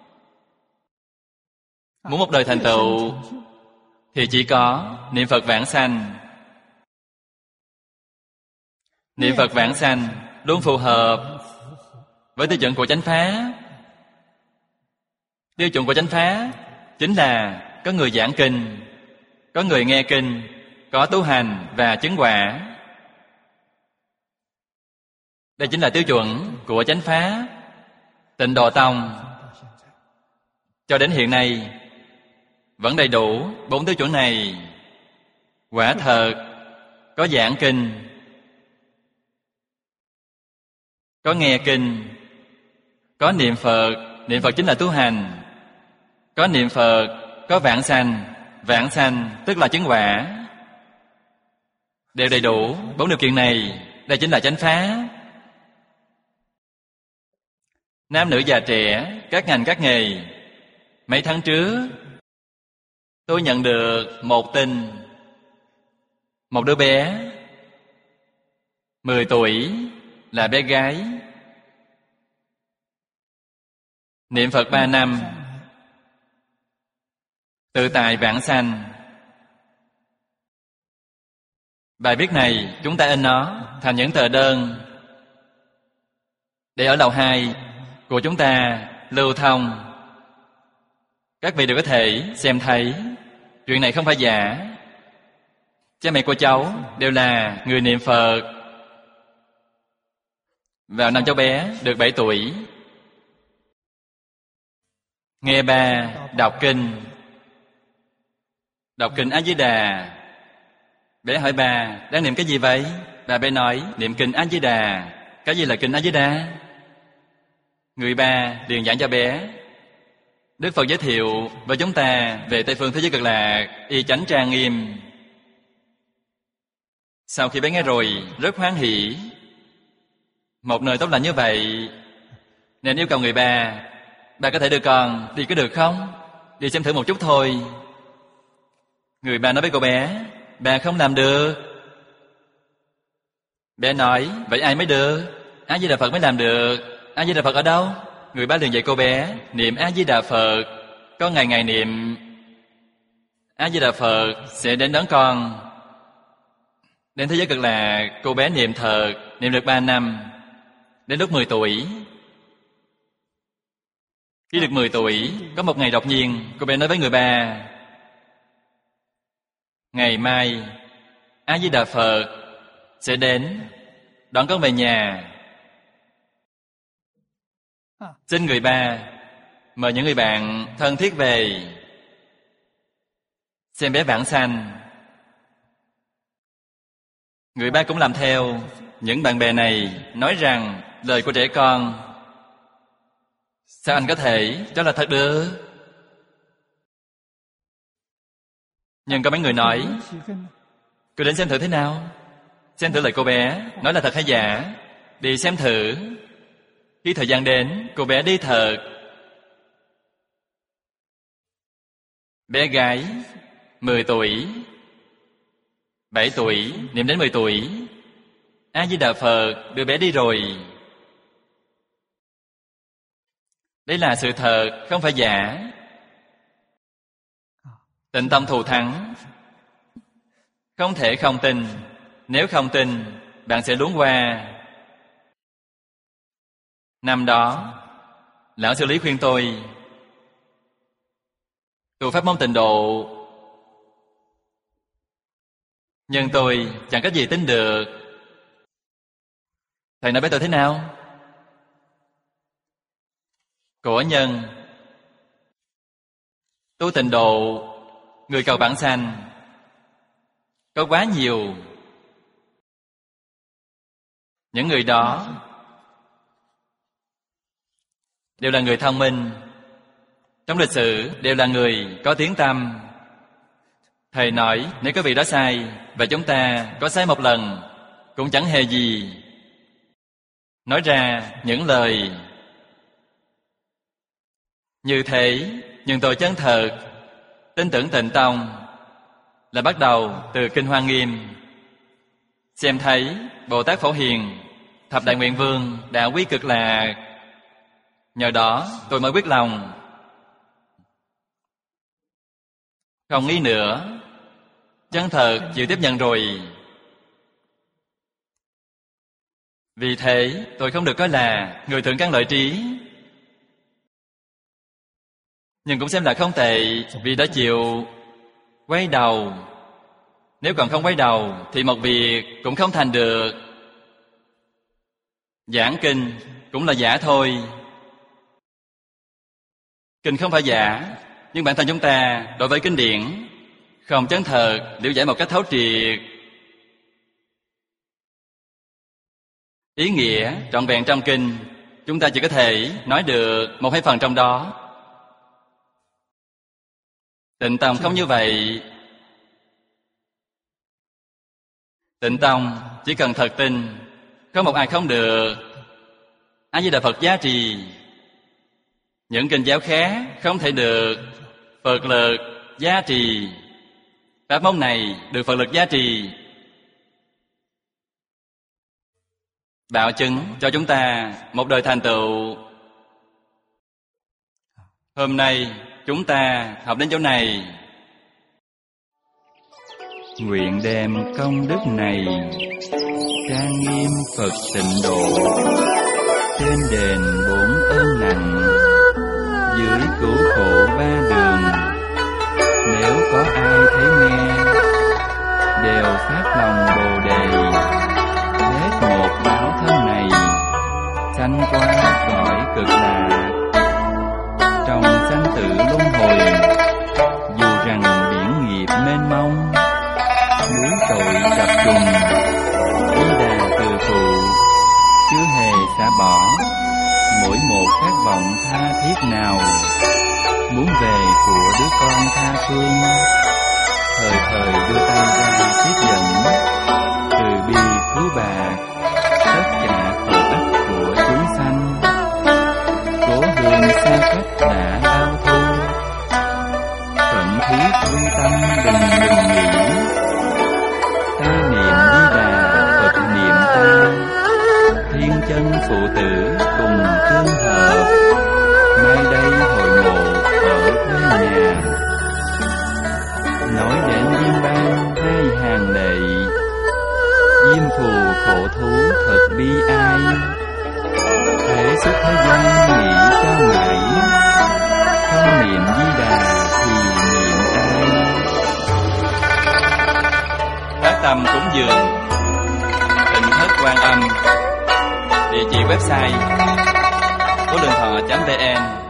Muốn một đời thành tựu thì chỉ có niệm Phật vãng sanh. Niệm Phật vãng sanh luôn phù hợp với tiêu chuẩn của chánh pháp. Tiêu chuẩn của chánh pháp chính là có người giảng kinh, có người nghe kinh, có tu hành và chứng quả. Đây chính là tiêu chuẩn của chánh pháp. Tịnh Độ Tông cho đến hiện nay vẫn đầy đủ 4 tiêu chuẩn này. Quả thật có giảng kinh, có nghe kinh, có niệm Phật. Niệm Phật chính là tu hành. Có niệm Phật, có vãng sanh. Vãng sanh tức là chứng quả. Đều đầy đủ 4 điều kiện này. Đây chính là chánh pháp. Nam nữ già trẻ, các ngành các nghề. Mấy tháng trước tôi nhận được một tin. Một đứa bé 10 tuổi, là bé gái, niệm Phật 3 năm, tự tại vãng sanh. Bài viết này chúng ta in nó thành những tờ đơn để ở lầu 2 của chúng ta lưu thông. Các vị đều có thể xem thấy. Chuyện này không phải giả. Cha mẹ của cháu đều là người niệm Phật. Vào năm cháu bé được 7 tuổi, nghe ba đọc kinh A Di Đà. Bé hỏi bà đang niệm cái gì vậy? Bà bé nói niệm kinh A Di Đà. Cái gì là kinh A Di Đà? Người ba liền giảng cho bé. Đức Phật giới thiệu với chúng ta về Tây phương thế giới Cực Lạc y chánh trang nghiêm. Sau khi bé nghe rồi rất hoan hỷ. Một nơi tốt lành như vậy nên yêu cầu người ba có thể đưa con đi có được không? Đi xem thử một chút thôi. Người ba nói với cô bé, bà không làm được. Bé nói, vậy ai mới được? A Di Đà Phật mới làm được. A Di Đà Phật ở đâu? Người ba liền dạy cô bé niệm A Di Đà Phật. Con ngày ngày niệm A Di Đà Phật sẽ đến đón con đến thế giới Cực Lạc. Cô bé niệm thật, niệm được 3 năm. Đến lúc 10 tuổi, khi được 10 tuổi, có một ngày đột nhiên cô bé nói với người ba, ngày mai A Di Đà Phật sẽ đến đón con về nhà. Xin người ba mời những người bạn thân thiết về xem bé vãng sanh. Người ba cũng làm theo. Những bạn bè này nói rằng lời của trẻ con, sao anh có thể cho là thật được? Nhưng có mấy người nói, cứ đến xem thử thế nào. Xem thử lời cô bé nói là thật hay giả. Đi xem thử. Khi thời gian đến, cô bé đi thật. Bé gái 10 tuổi, 7 tuổi, niệm đến 10 tuổi, A Di Đà Phật đưa bé đi rồi. Đây là sự thật, không phải giả. Tịnh tâm thù thắng. Không thể không tin. Nếu không tin, bạn sẽ luống qua. Năm đó, Lão Sư Lý khuyên tôi tu pháp môn Tịnh Độ, nhưng tôi chẳng có gì tin được. Thầy nói với tôi thế nào? Của nhân tu Tịnh Độ, người cầu vãng sanh có quá nhiều. Những người đó đều là người thông minh, trong lịch sử đều là người có tiếng tăm. Thầy nói nếu có vị đó sai và chúng ta có sai một lần cũng chẳng hề gì. Nói ra những lời như thế, nhưng tôi chân thật tin tưởng Tịnh Tông là bắt đầu từ Kinh Hoa Nghiêm. Xem thấy Bồ Tát Phổ Hiền, Thập Đại Nguyện Vương đã quy Cực Lạc. Nhờ đó tôi mới quyết lòng không nghĩ nữa, chân thật chịu tiếp nhận rồi. Vì thế tôi không được coi là người thượng căn lợi trí, nhưng cũng xem là không tệ, vì đã chịu quay đầu. Nếu còn không quay đầu thì một việc cũng không thành được. Giảng kinh cũng là giả thôi. Kinh không phải giả, nhưng bản thân chúng ta đối với kinh điển không chân thật, liễu giải một cách thấu triệt. Ý nghĩa trọn vẹn trong kinh, chúng ta chỉ có thể nói được 1-2 phần trong đó. Tịnh Tông không như vậy. Tịnh Tông chỉ cần thật tin, không một ai không được. A Di Đà Phật giá trì. Những kinh giáo khác không thể được Phật lực giá trì. Pháp môn này được Phật lực giá trì, bảo chứng cho chúng ta một đời thành tựu. Hôm nay chúng ta học đến chỗ này. Nguyện đem công đức này trang nghiêm Phật tịnh độ, trên đền 4 ơn nặng, dưới cứu khổ 3 đường. Nếu có ai thấy nghe, đều phát lòng Bồ Đề, hết một báo thân này, sanh qua cõi cực lạc. Trong sanh tử luân hồi, dù rằng biển nghiệp mênh mông, núi tội chập trùng, Di Đà từ phụ chưa hề xả bỏ mỗi một khát vọng tha thiết nào, muốn về của đứa con tha phương, thời thời đưa tay ra tiếp dẫn, từ bi cứu bạc tất cả tội ách của chúng sanh. Cố hương xa cách đã đau thương, thuận thiết quy tâm đừng ngừng nghỉ. Ta niệm Di Đà, Phật niệm ta, thiên chân phụ tử cùng tương hợp. Mai đây hội ngộ ở quê nhà, nói đến Diêm Ban 2 hàng lệ, Diêm phù khổ thú thật bi ai. Thế suốt thế gian nghĩ cho ngại, không niệm Di Đà thì niệm ai. Phát tâm cúng dường Tịnh Thất Quan Âm. Địa chỉ website: cổlương thọ.vn.